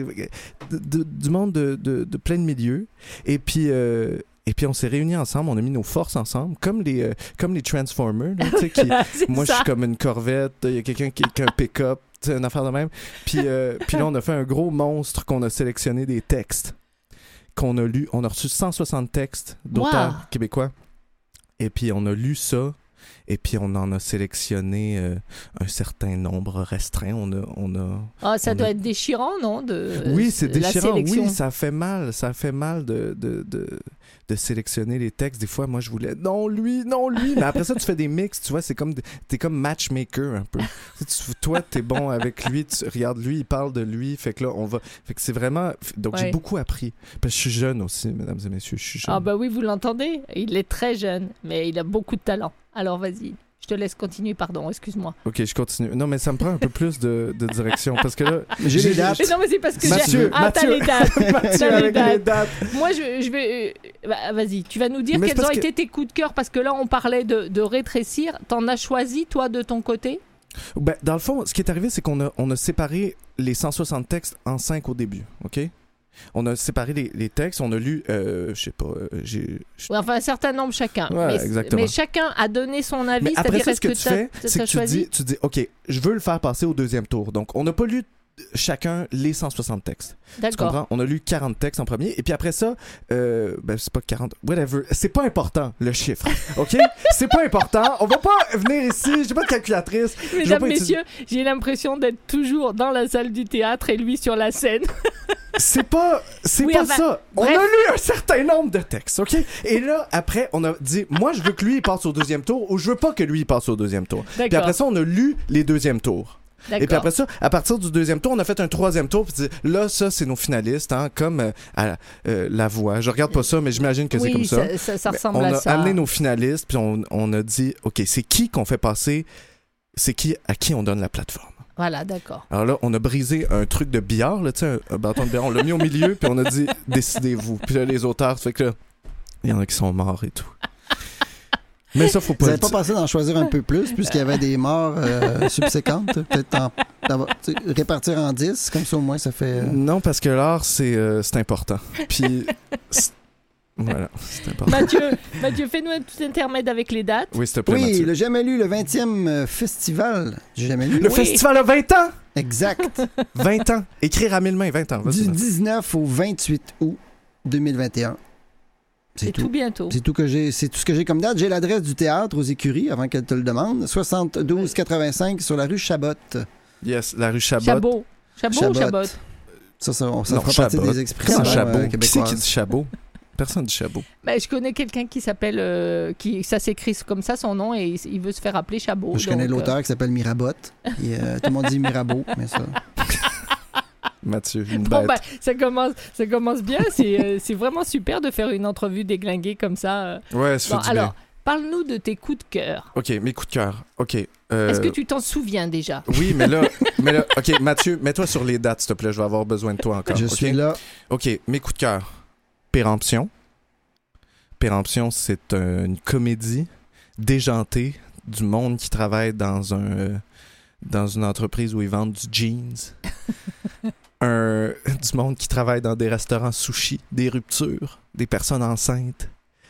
du monde de plein de milieux. Et puis on s'est réunis ensemble, on a mis nos forces ensemble, comme les Transformers. Là, tu sais, qui, C'est moi, je ça. suis comme une Corvette, il y a quelqu'un qui a un pick-up, tu sais, une affaire de même. Puis là, on a fait un gros monstre qu'on a sélectionné des textes qu'on a lus. On a reçu 160 textes d'auteurs Wow. québécois. Et puis, on a lu ça. Et puis, on en a sélectionné un certain nombre restreint. On a... Ah, ça on doit a- être déchirant, non Oui, c'est la déchirant. sélection. Oui, ça fait mal. Ça fait mal de sélectionner les textes. Des fois, moi, je voulais non, lui. Mais après ça, tu fais des mix, tu vois, t'es comme matchmaker un peu. Toi, t'es bon avec lui, tu regardes lui, il parle de lui. Fait que là, Fait que c'est vraiment. Donc, j'ai Ouais. beaucoup appris. Parce que je suis jeune aussi, mesdames et messieurs. Je suis jeune. Ah bah oui, vous l'entendez. Il est très jeune, mais il a beaucoup de talent. Alors vas-y, Je te laisse continuer, pardon, excuse-moi. Ok, je continue. Non, mais ça me prend un peu plus de direction parce que là. J'ai les dates. Mais non, mais c'est parce que Mathieu, t'as les dates. Mathieu T'as les avec dates. les dates. Moi, je vais... vas-y, tu vas nous dire Mais c'est quels ont parce que- été tes coups de cœur, parce que là, on parlait de rétrécir. T'en as choisi, toi, de ton côté? Ben, dans le fond, ce qui est arrivé, c'est qu'on a séparé les 160 textes en 5 au début, OK? On a séparé les textes, on a lu, je sais pas, Ouais, enfin, un certain nombre chacun. Ouais, exactement. Mais chacun a donné son avis. Mais après c'est-à-dire, ça, est-ce ce que tu fais, t'as c'est que choisi? tu dis, OK, je veux le faire passer au deuxième tour. Donc, on n'a pas lu chacun les 160 textes. Tu D'accord. comprends? On a lu 40 textes en premier. Et puis après ça, ben, c'est pas 40, whatever. C'est pas important, le chiffre. OK? C'est pas important. On va pas venir ici. J'ai pas de calculatrice. Je vais Mesdames, pas utiliser- messieurs, j'ai l'impression d'être toujours dans la salle du théâtre et lui sur la scène. C'est pas Oui, enfin, ça. On bref. a lu un certain nombre de textes, OK? Et là, après, on a dit, moi, je veux que lui, il passe au deuxième tour ou je veux pas que lui, il passe au deuxième tour. Puis D'accord. après ça, on a lu les deuxièmes tours. Et puis D'accord. après ça, à partir du deuxième tour, on a fait un troisième tour. Puis là, ça, c'est nos finalistes, hein, comme à La Voix. Je regarde pas ça, mais j'imagine que c'est comme ça. Oui, ça Mais ressemble on à a ça. amené nos finalistes, puis on a dit, OK, c'est qui qu'on fait passer? C'est qui à qui on donne la plateforme? Voilà, d'accord. Alors là, on a brisé un truc de billard, là, tu sais, un bâton de billard. On l'a mis au milieu, puis on a dit, décidez-vous. Puis là, les auteurs, ça fait que là, il y en a qui sont morts et tout. Mais ça, faut Vous pas n'avez le pas dire. pensé d'en choisir un peu plus, puisqu'il y avait des morts subséquentes? Peut-être répartir en 10, comme ça au moins ça fait... Non, parce que l'art, c'est important. Puis, voilà, c'est important. Mathieu, fais-nous un petit intermède avec les dates. Oui, s'il te plaît, Oui, Mathieu. le Jamais lu, le 20e festival du Jamais lu. Le festival a 20 ans! Exact. 20 ans. Écrire à 1000 mains, 20 ans. Vas-y, Du Mathieu. 19 au 28 août 2021. C'est tout bientôt. C'est tout ce que j'ai comme date. J'ai l'adresse du théâtre aux Écuries avant qu'elle te le demande. 7285 sur la rue Chabot. Yes, la rue Chabot. Chabot. Chabot ou Chabot. Chabot? Ça Non, fera partie Chabot. des expressions Comment Chabot? Qui c'est qui québécoises. dit Chabot? Personne dit Chabot. Ben, je connais quelqu'un qui s'appelle... ça s'écrit comme ça, son nom, et il veut se faire appeler Chabot. Je connais donc, l'auteur qui s'appelle Mirabot. Et, tout le monde dit Mirabeau, mais ça... Mathieu, une Bon, bête. ben, ça commence bien. C'est vraiment super de faire une entrevue déglinguée comme ça. Ouais, ça fait Bon, du alors, parle-nous de tes coups de cœur. bien. OK, mes coups de cœur. OK. Est-ce que tu t'en souviens déjà? Oui, mais là, OK, Mathieu, mets-toi sur les dates, s'il te plaît. Je vais avoir besoin de toi encore. Je OK? suis là. OK, mes coups de cœur. Péremption. Péremption, c'est une comédie déjantée du monde qui travaille dans une entreprise où ils vendent du jeans. Du monde qui travaille dans des restaurants sushi, des ruptures, des personnes enceintes.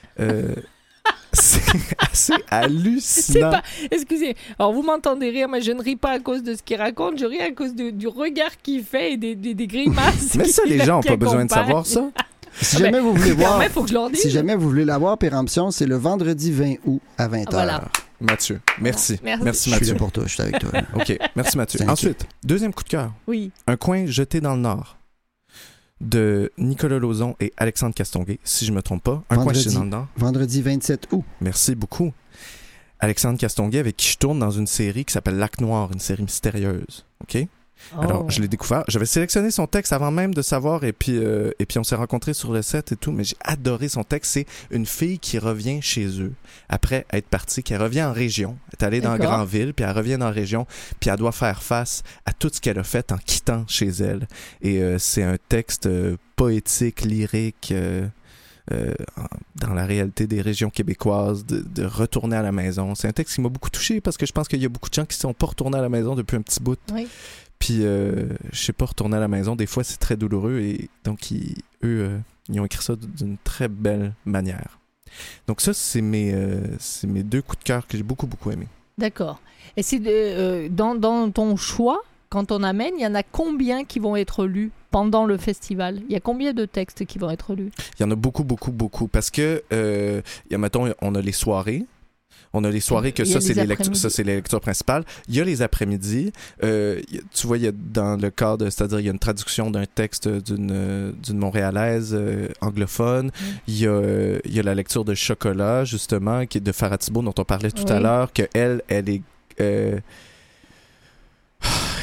C'est assez hallucinant. Excusez, alors vous m'entendez rire, mais je ne ris pas à cause de ce qu'il raconte, je ris à cause du regard qu'il fait et des grimaces. Mais ça, les gens n'ont qui pas besoin de accompagnent. savoir ça. Si jamais vous voulez voir... Mais faut que je leur dise. Si jamais vous voulez la voir, Péremption, c'est le vendredi 20 août à 20h. Voilà. Mathieu, merci. Merci. Merci, Je suis Mathieu. là pour toi, je suis avec toi. là. OK, merci Mathieu. Thank you. Ensuite, deuxième coup de cœur. Oui. Un coin jeté dans le Nord de Nicolas Lauzon et Alexandre Castonguay, si je me trompe pas. Un coin Vendredi. jeté dans le Nord. Vendredi 27 août. Merci beaucoup. Alexandre Castonguay, avec qui je tourne dans une série qui s'appelle Lac Noir, une série mystérieuse. OK? Alors, je l'ai découvert. J'avais sélectionné son texte avant même de savoir, et puis on s'est rencontrés sur le set et tout, mais j'ai adoré son texte. C'est une fille qui revient chez eux après être partie, qui revient en région. Elle est allée dans la D'accord. grande ville, puis elle revient dans la région, puis elle doit faire face à tout ce qu'elle a fait en quittant chez elle. Et c'est un texte poétique, lyrique, dans la réalité des régions québécoises, de retourner à la maison. C'est un texte qui m'a beaucoup touché parce que je pense qu'il y a beaucoup de gens qui ne sont pas retournés à la maison depuis un petit bout. Oui. Puis, je sais pas, retourner à la maison, des fois, c'est très douloureux. Et donc, eux, ils ont écrit ça d'une très belle manière. Donc ça, c'est mes deux coups de cœur que j'ai beaucoup, beaucoup aimés. D'accord. Et c'est dans ton choix, quand on amène, il y en a combien qui vont être lus pendant le festival? Il y a combien de textes qui vont être lus? Il y en a beaucoup, beaucoup, beaucoup. Parce que, mettons, on a les soirées. On a les soirées que Il y a ça, les après-midi. c'est les lectures principales. Il y a les après-midi. Tu vois, il y a dans le cadre, c'est-à-dire il y a une traduction d'un texte d'une Montréalaise anglophone. Il y a la lecture de Chocolat, justement, qui est de Farah Thibault, dont on parlait tout à Oui. l'heure, que elle est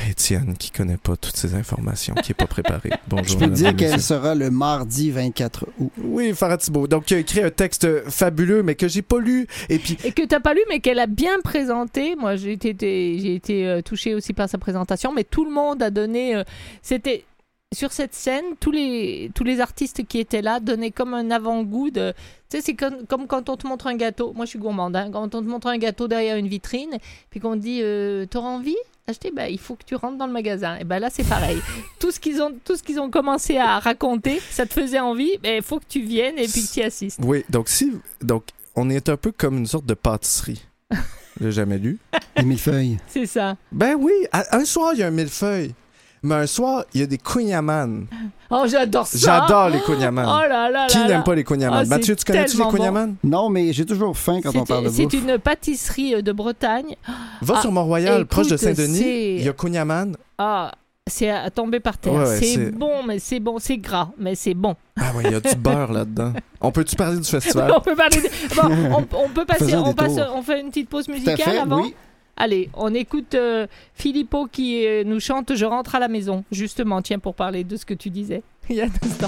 Étienne, qui connaît pas toutes ces informations, qui est pas préparé. Bonjour. Je peux te dire mesdames et qu'elle messieurs. sera le mardi 24 août. Oui, Farah Thibault. Donc, qui a écrit un texte fabuleux, mais que j'ai pas lu. Et puis, Et que t'as pas lu, mais qu'elle a bien présenté. Moi, j'ai été touchée aussi par sa présentation, mais tout le monde a donné. C'était sur cette scène, tous les artistes qui étaient là donnaient comme un avant-goût de. Tu sais, c'est comme quand on te montre un gâteau. Moi, je suis gourmande. Hein, quand on te montre un gâteau derrière une vitrine, puis qu'on te dit, t'auras envie d'acheter, il faut que tu rentres dans le magasin. Et là, c'est pareil. tout ce qu'ils ont commencé à raconter, ça te faisait envie. Il faut que tu viennes et puis que tu y assistes. oui, donc on est un peu comme une sorte de pâtisserie. J'ai jamais lu. Les millefeuilles. C'est ça. Ben oui, un soir, il y a un millefeuille. Mais un soir, il y a des kouign-amann. Oh, j'adore ça. J'adore les kouign-amann. Oh là là Qui là n'aime là. pas les kouign-amann? Oh, Mathieu, tu connais-tu les tellement bon. kouign-amann? Non, mais j'ai toujours faim quand on parle de bouffe. C'est une pâtisserie de Bretagne. Va sur Mont-Royal, écoute, proche de Saint-Denis. c'est- Il y a kouign-amann. Ah, c'est à tomber par terre. Ouais, c'est c'est- bon, mais c'est bon. C'est gras, mais c'est bon. Ah ouais, il y a du beurre là-dedans. On peut-tu parler du festival? On peut parler de- bon, on peut passer. Faisons On, des tours. on fait une petite pause Tout à musicale fait, avant. oui. Allez, on écoute Philippot qui nous chante Je rentre à la maison. Justement, tiens, pour parler de ce que tu disais il y a un instant.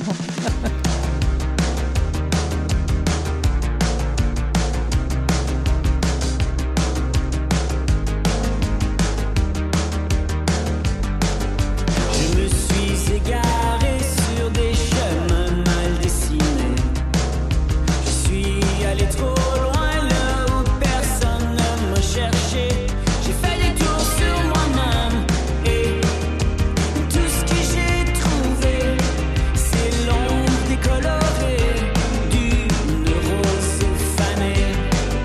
Je me suis égaré sur des chemins mal dessinés. Je suis allé trop loin là où personne ne me cherchait. J'ai fait des tours sur moi-même et tout ce que j'ai trouvé, c'est l'ombre décolorée d'une rose fanée.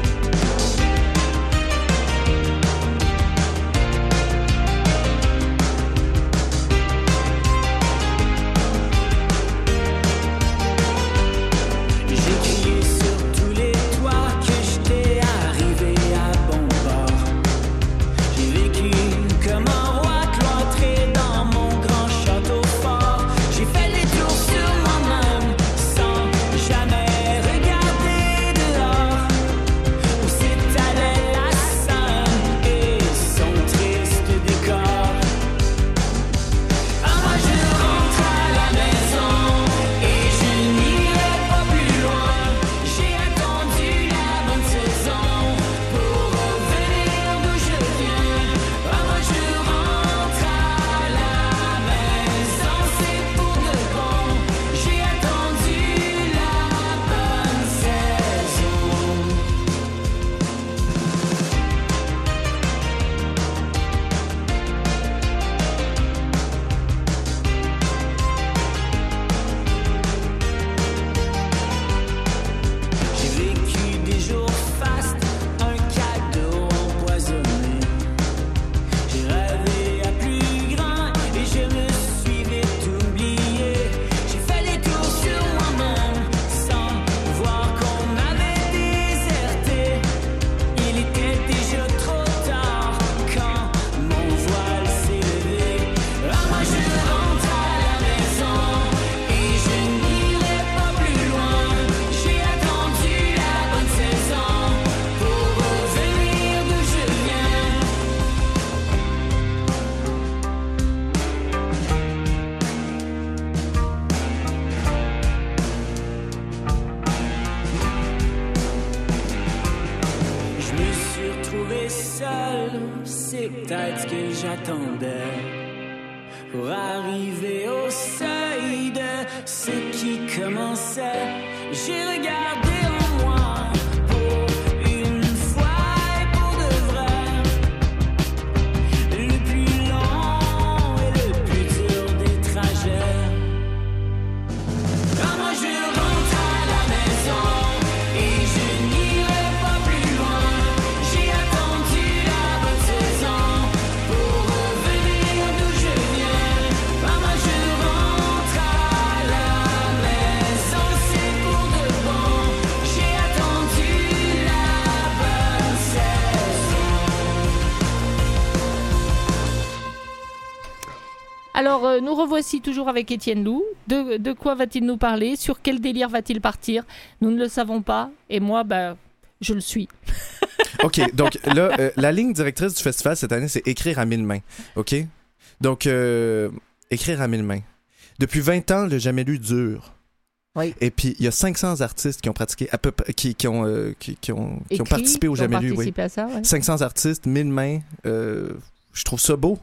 J'ai crié sur tous les toits que j'étais arrivé à bon port. J'ai vécu comme un roi cloîtré dans mon grand château fort. J'ai fait des tours sur moi-même sans jamais regarder dehors où s'étalait la Seine et son triste décor. Ah, moi je rentre à la maison et je n'irai pas plus loin. J'ai attendu la bonne saison pour revenir d'où je viens. Ah, moi je rentre à la maison, c'est pour de bon. J'ai attendu la bonne saison. J'ai vécu des jours fastes, un cadeau empoisonné. J'ai rêvé à plus grand et je me suis vite oublié. J'ai fait des tours sur moi-même sans voir qu'on m'avait déserté. Il était déjà trop tard quand mon voile s'est levé. Ah, moi je rentre à la maison et je n'irai pas plus loin. J'ai attendu la bonne saison pour revenir d'où je viens. Je me suis retrouvé seul, c'est peut-être ce que j'attendais. Pour arriver au seuil de ce qui commençait, j'ai regardé en moi pour une fois et pour de vrai. Le plus long et le plus dur des trajets. Ah, moi je rentre à la maison et je n'irai pas plus loin. J'ai attendu la bonne saison pour revenir d'où je viens. Ah, moi je rentre à la maison, c'est pour de bon. J'ai attendu la bonne saison. Alors, nous revoici toujours avec Étienne Loup. De quoi va-t-il nous parler? Sur quel délire va-t-il partir? Nous ne le savons pas. Et moi, je le suis. OK, donc là, la ligne directrice du festival cette année, c'est écrire à 1000 mains. OK? Donc, écrire à 1000 mains. Depuis 20 ans, le jamais lu dure. Oui. Et puis, il y a 500 artistes qui ont pratiqué, à peu près, qui ont participé au jamais lu. Oui. À ça, ouais. 500 artistes, 1000 mains. Je trouve ça beau.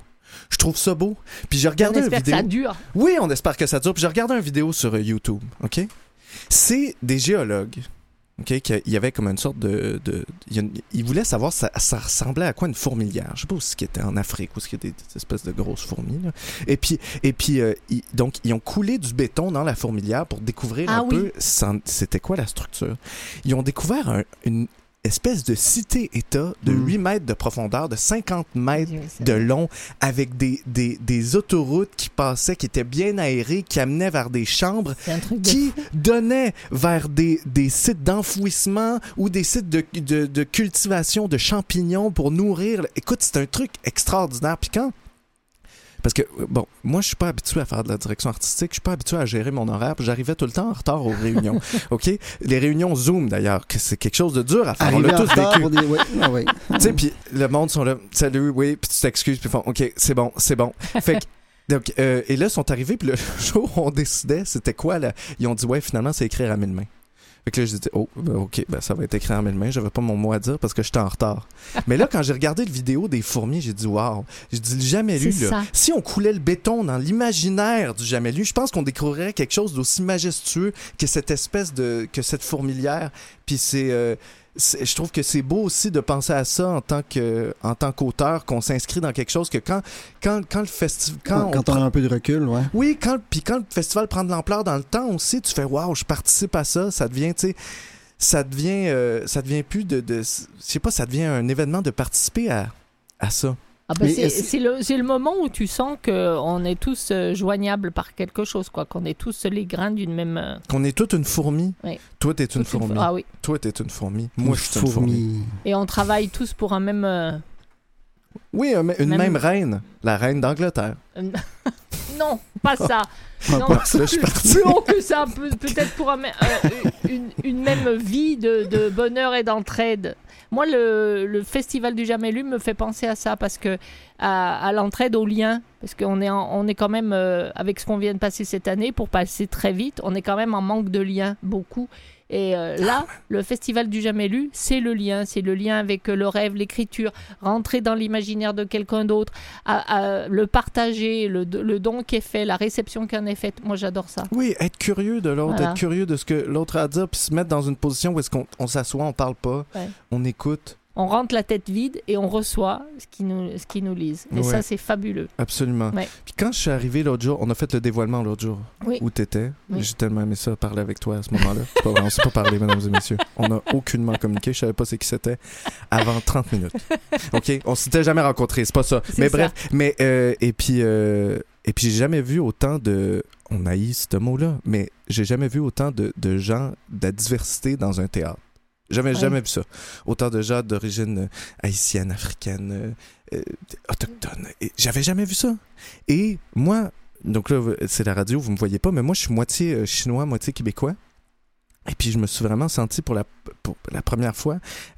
Puis j'ai regardé une vidéo. On espère que ça dure. Oui, on espère que ça dure. Puis j'ai regardé une vidéo sur YouTube. OK? C'est des géologues. OK? Il y avait comme une sorte de ils voulaient savoir ça ressemblait à quoi une fourmilière. Je sais pas où ce qui était en Afrique, où ce qui était des espèces de grosses fourmis. Là. Et puis donc, ils ont coulé du béton dans la fourmilière pour découvrir peu c'était quoi la structure. Ils ont découvert une espèce de cité-État de 8 mètres de profondeur, de 50 mètres de long, avec des autoroutes qui passaient, qui étaient bien aérées, qui amenaient vers des chambres, qui donnaient vers des sites d'enfouissement ou des sites de cultivation de champignons pour nourrir. Écoute, c'est un truc extraordinaire. Puis parce que, bon, moi, je suis pas habitué à faire de la direction artistique, je suis pas habitué à gérer mon horaire, puis j'arrivais tout le temps en retard aux réunions, OK? Les réunions Zoom, d'ailleurs, que c'est quelque chose de dur à faire. Arriver on l'a tous vécu. Oui. Tu sais, puis le monde sont là, salut, oui, puis tu t'excuses, puis ils font, OK, c'est bon. Fait que, donc, et là, ils sont arrivés, puis le jour où on décidait, c'était quoi, là? Ils ont dit, ouais, finalement, c'est écrire à 1000 mains. Fait que là, j'ai dit, OK, ça va être écrit en 1000 mains. J'avais pas mon mot à dire parce que j'étais en retard. Mais là, quand j'ai regardé la vidéo des fourmis, j'ai dit, wow. J'ai dit, le jamais lu, là. Si on coulait le béton dans l'imaginaire du jamais lu, je pense qu'on découvrirait quelque chose d'aussi majestueux que cette espèce que cette fourmilière. Puis je trouve que c'est beau aussi de penser à ça en tant qu'auteur, qu'on s'inscrit dans quelque chose que quand le festival... Quand on a un peu de recul, ouais. Oui, quand le festival prend de l'ampleur dans le temps aussi, tu fais « Wow, je participe à ça », ça devient, tu sais... Ça devient plus de... Je sais pas, ça devient un événement de participer à ça. Ah ben c'est le moment où tu sens qu'on est tous joignables par quelque chose, quoi, qu'on est tous les grains d'une même... Qu'on est toute une fourmi. Oui. Toi, t'es une fourmi. Ah oui. Toi, t'es une fourmi. Moi, je suis une fourmi. Et on travaille tous pour un même... Oui, une même reine. La reine d'Angleterre. Non, pas ça. Non, là, je suis parti. Plus haut que ça, peut-être pour une même vie de bonheur et d'entraide. Moi, le Festival du Jamais Lu me fait penser à ça, parce que à l'entraide, au lien, parce qu'on est quand même, avec ce qu'on vient de passer cette année, pour passer très vite, on est quand même en manque de lien, beaucoup. Et là, le Festival du Jamais Lu, c'est le lien avec le rêve, l'écriture, rentrer dans l'imaginaire de quelqu'un d'autre, le partager, le don qui est fait, la réception qui en est faite. Moi, j'adore ça. Oui, être curieux de l'autre, Voilà. être curieux de ce que l'autre a à dire, puis se mettre dans une position où est-ce qu'on s'assoit, on parle pas, on écoute. On rentre la tête vide et on reçoit ce qui nous lise. Et ça, c'est fabuleux. Absolument. Ouais. Puis quand je suis arrivé l'autre jour, on a fait le dévoilement l'autre jour. Oui. Où t'étais. Oui. J'ai tellement aimé ça, parler avec toi à ce moment-là. C'est pas vrai, on s'est pas parlé, mesdames et messieurs. On n'a aucunement communiqué. Je savais pas c'est qui c'était avant 30 minutes. OK? On s'était jamais rencontrés, c'est pas ça. C'est mais ça. bref, et puis j'ai jamais vu autant de... On haït ce mot-là, mais j'ai jamais vu autant de gens, de la diversité dans un théâtre. J'avais jamais vu ça. Autant de gens d'origine haïtienne, africaine, autochtone. Et j'avais jamais vu ça. Et moi, donc là, c'est la radio, vous me voyez pas, mais moi, je suis moitié chinois, moitié québécois. Et puis, je me suis vraiment senti pour la première fois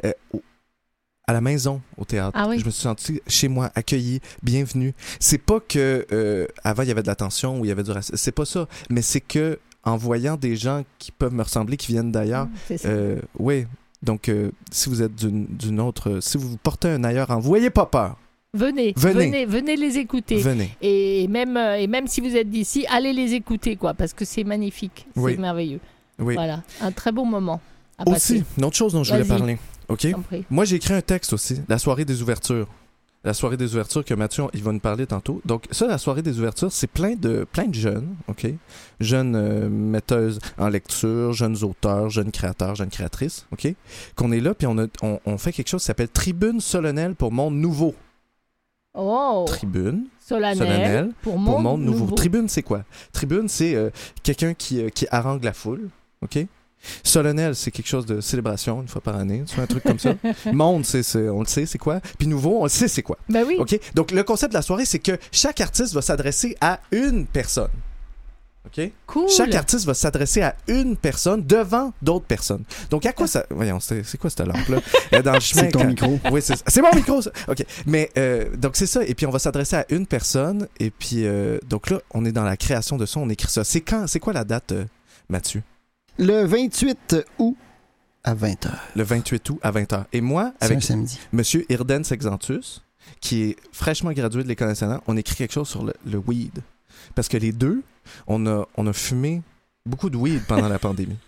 à la maison, au théâtre. Ah oui? Je me suis senti chez moi, accueilli, bienvenu. C'est pas que avant, il y avait de la tension ou il y avait du racisme. C'est pas ça. Mais c'est que en voyant des gens qui peuvent me ressembler, qui viennent d'ailleurs. C'est ça. Oui. Donc, si vous êtes d'une autre... Si vous portez un ailleurs, n'ayez pas peur. Venez les écouter. Venez. Et même si vous êtes d'ici, allez les écouter, quoi, parce que c'est magnifique. Oui. C'est merveilleux. Oui. Voilà. Un très beau moment à Aussi, passer. une autre chose dont je voulais Vas-y. parler. OK? Je t'en prie. Moi, j'ai écrit un texte aussi, la soirée des ouvertures. La soirée des ouvertures que Mathieu, il va nous parler tantôt. Donc, ça, la soirée des ouvertures, c'est plein de jeunes, OK? Jeunes metteuses en lecture, jeunes auteurs, jeunes créateurs, jeunes créatrices, OK? Qu'on est là, puis on fait quelque chose qui s'appelle Tribune solennelle pour Monde Nouveau. Oh! Tribune Solennelle pour Monde Nouveau. Tribune, c'est quoi? Tribune, c'est quelqu'un qui harangue la foule, OK? Solennel, c'est quelque chose de célébration, une fois par année. Tu fais un truc comme ça. Monde, on le sait, c'est quoi. Puis nouveau, on le sait, c'est quoi. Ben oui. OK? Donc, le concept de la soirée, c'est que chaque artiste va s'adresser à une personne. OK? Cool. Chaque artiste va s'adresser à une personne devant d'autres personnes. Donc, à quoi ça... Voyons, c'est quoi cette lampe-là? Dans le chemin, C'est ton micro. Oui, c'est mon micro, ça. OK. Mais, donc, c'est ça. Et puis, on va s'adresser à une personne. Et puis, donc là, on est dans la création de son. On écrit ça. C'est quand? C'est quoi la date, Mathieu? Le 28 août à 20h. Le 28 août à 20h. Et moi, C'est un avec samedi. Monsieur Irden Sexantus, qui est fraîchement gradué de l'École nationale, on écrit quelque chose sur le weed. Parce que les deux, on a fumé beaucoup de weed pendant la pandémie.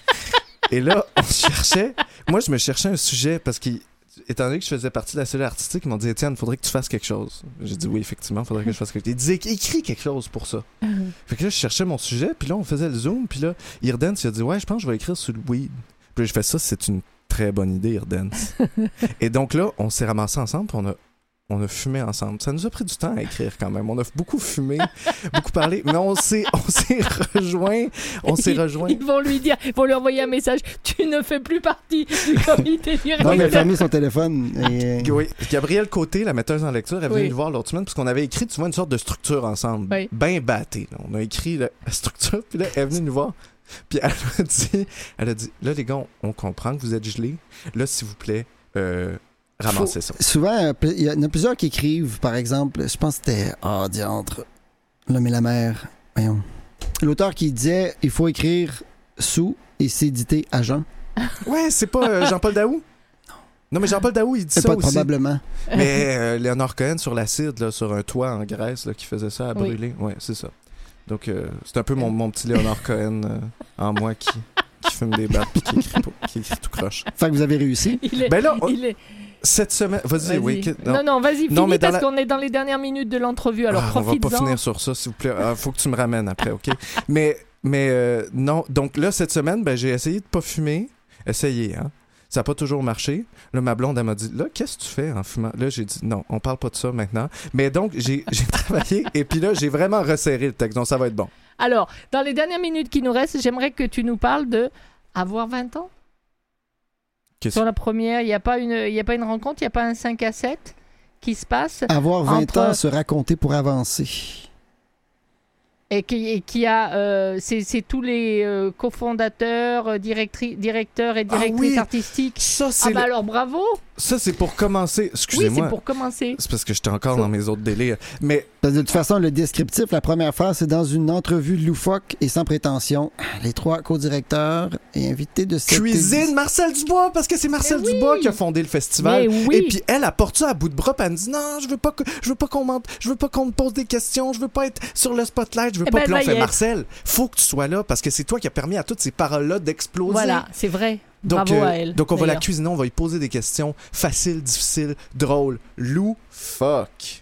Et là, on cherchait... Moi, je me cherchais un sujet parce qu'étant donné que je faisais partie de la cellule artistique, ils m'ont dit « Étienne, il faudrait que tu fasses quelque chose. » J'ai dit « Oui, effectivement, il faudrait que je fasse quelque chose. » Ils disaient « Écris quelque chose pour ça. » Fait que là, je cherchais mon sujet, puis là, on faisait le Zoom, puis là, Irden s'est dit « Ouais, je pense que je vais écrire sur le weed. » Puis là, je fais ça, c'est une très bonne idée, Irden. Et donc là, on s'est ramassés ensemble, puis on a fumé ensemble. Ça nous a pris du temps à écrire quand même. On a beaucoup fumé, beaucoup parlé, mais on s'est rejoints. Ils vont lui dire, ils vont lui envoyer un message. Tu ne fais plus partie du comité directeur. Non, il a fermé son téléphone. Oui, Gabrielle Côté, la metteuse en lecture, elle est venue Oui. nous voir l'autre semaine parce qu'on avait écrit, tu vois, une sorte de structure ensemble. Oui. Bien battée. On a écrit la structure, puis là, elle est venue nous voir. Puis elle a dit, là, les gars, on comprend que vous êtes gelés. Là, s'il vous plaît, ramassez ça. Souvent, il y en a plusieurs qui écrivent, par exemple, je pense que c'était diantre, L'homme et la mer. Voyons. L'auteur qui disait il faut écrire sous et s'éditer à jeun. Ouais, c'est pas Jean-Paul Daou? Non, mais Jean-Paul Daou, il dit C'est ça pas aussi. probablement. Mais Léonard Cohen sur l'acide, là, sur un toit en Grèce, là, qui faisait ça à Oui. brûler. Ouais, c'est ça. Donc, c'est un peu mon petit Léonard Cohen en moi qui fume des battes puis qui écrit tout croche. Fait que vous avez réussi. Ben là, il est... cette semaine... Vas-y, oui. Non, vas-y, Non, finis mais dans parce la- qu'on est dans les dernières minutes de l'entrevue, alors on va profite-en. pas finir sur ça, s'il vous plaît. Faut que tu me ramènes après, OK? Mais non. Donc là, cette semaine, ben, j'ai essayé de pas fumer. Essayé, hein? Ça n'a pas toujours marché. Là, ma blonde, elle m'a dit, là, qu'est-ce que tu fais en fumant? Là, j'ai dit, non, on parle pas de ça maintenant. Mais donc, j'ai travaillé et puis là, j'ai vraiment resserré le texte. Donc, ça va être bon. Alors, dans les dernières minutes qui nous restent, j'aimerais que tu nous parles de avoir 20 ans. Sur la première, il n'y a pas une rencontre, il n'y a pas un 5 à 7 qui se passe. Avoir 20 entre- ans, se raconter pour avancer. Et qui a, c'est tous les cofondateurs, directeurs et directrices oui. artistiques. Ça, c'est alors bravo. ça, c'est pour commencer. Oui, Excusez-moi. c'est pour commencer. C'est parce que j'étais encore dans mes autres délires. Mais Parce que de toute façon, le descriptif, la première phrase, c'est dans une entrevue loufoque et sans prétention. Les 3 co-directeurs et invités de cette cuisine Marcel Dubois, parce que c'est Marcel Mais oui. Dubois qui a fondé le festival. Mais oui. Et puis elle apporte ça à bout de bras, puis elle me dit non, je veux pas qu'on me pose des questions, je veux pas être sur le spotlight, je veux Eh pas. ben, Puis là, on elle va y fait être. Marcel, faut que tu sois là parce que c'est toi qui as permis à toutes ces paroles-là d'exploser. Voilà, c'est vrai. Donc, Bravo à elle. donc on va la d'ailleurs. cuisiner, on va lui poser des questions faciles, difficiles, drôles, loufoques.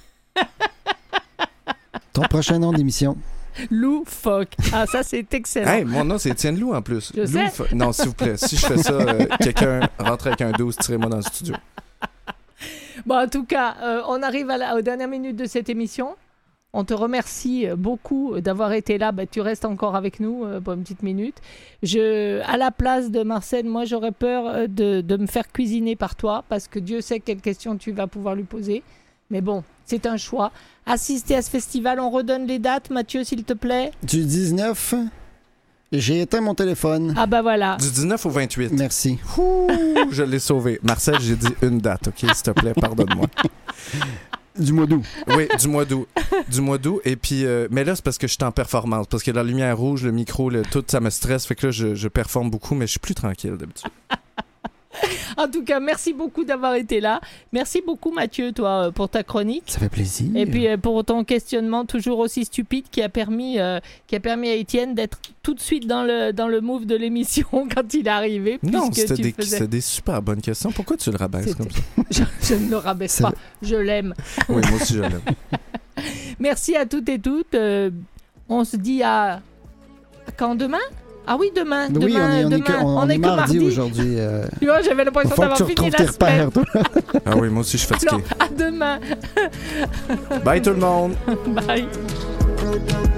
Ton prochain nom d'émission. Loufoque. Ah, ça, c'est excellent. Hey, mon nom c'est Étienne Lou en plus. Je sais. Non, s'il vous plaît, si je fais ça, quelqu'un rentre avec un 12, tirez-moi dans le studio. Bon, en tout cas, on arrive aux dernières minutes de cette émission. On te remercie beaucoup d'avoir été là. Tu restes encore avec nous pour une petite minute. À la place de Marcel, moi, j'aurais peur de me faire cuisiner par toi parce que Dieu sait quelles questions tu vas pouvoir lui poser. Mais bon, c'est un choix. Assister à ce festival, on redonne les dates, Mathieu, s'il te plaît. Du 19, j'ai éteint mon téléphone. Ah bah voilà. Du 19 au 28. Merci. Ouh, je l'ai sauvé. Marcel, j'ai dit une date, OK? S'il te plaît, pardonne-moi. Du mois d'août. Oui, du mois d'août. Du mois d'août. Et puis, mais là, c'est parce que je suis en performance. Parce que la lumière rouge, le micro, tout, ça me stresse. Fait que là, je performe beaucoup, mais je suis plus tranquille d'habitude. En tout cas, merci beaucoup d'avoir été là. Merci beaucoup, Mathieu, toi, pour ta chronique. Ça fait plaisir. Et puis pour ton questionnement toujours aussi stupide qui a permis à Étienne d'être tout de suite dans le move de l'émission quand il est arrivé. Non, puisque c'était des super bonnes questions. Pourquoi tu le rabaisses comme ça? Je ne le rabaisse pas. Je l'aime. Oui, moi aussi, je l'aime. Merci à toutes et toutes. On se dit à quand demain? Ah oui, demain. Oui, Demain, on est que mardi aujourd'hui. Tu vois, j'avais l'impression Faut que tu d'avoir fini retrouves la tes repères, semaine. toi. Ah oui, moi aussi, je suis fatigué. Alors, à demain. Bye tout le monde! Bye.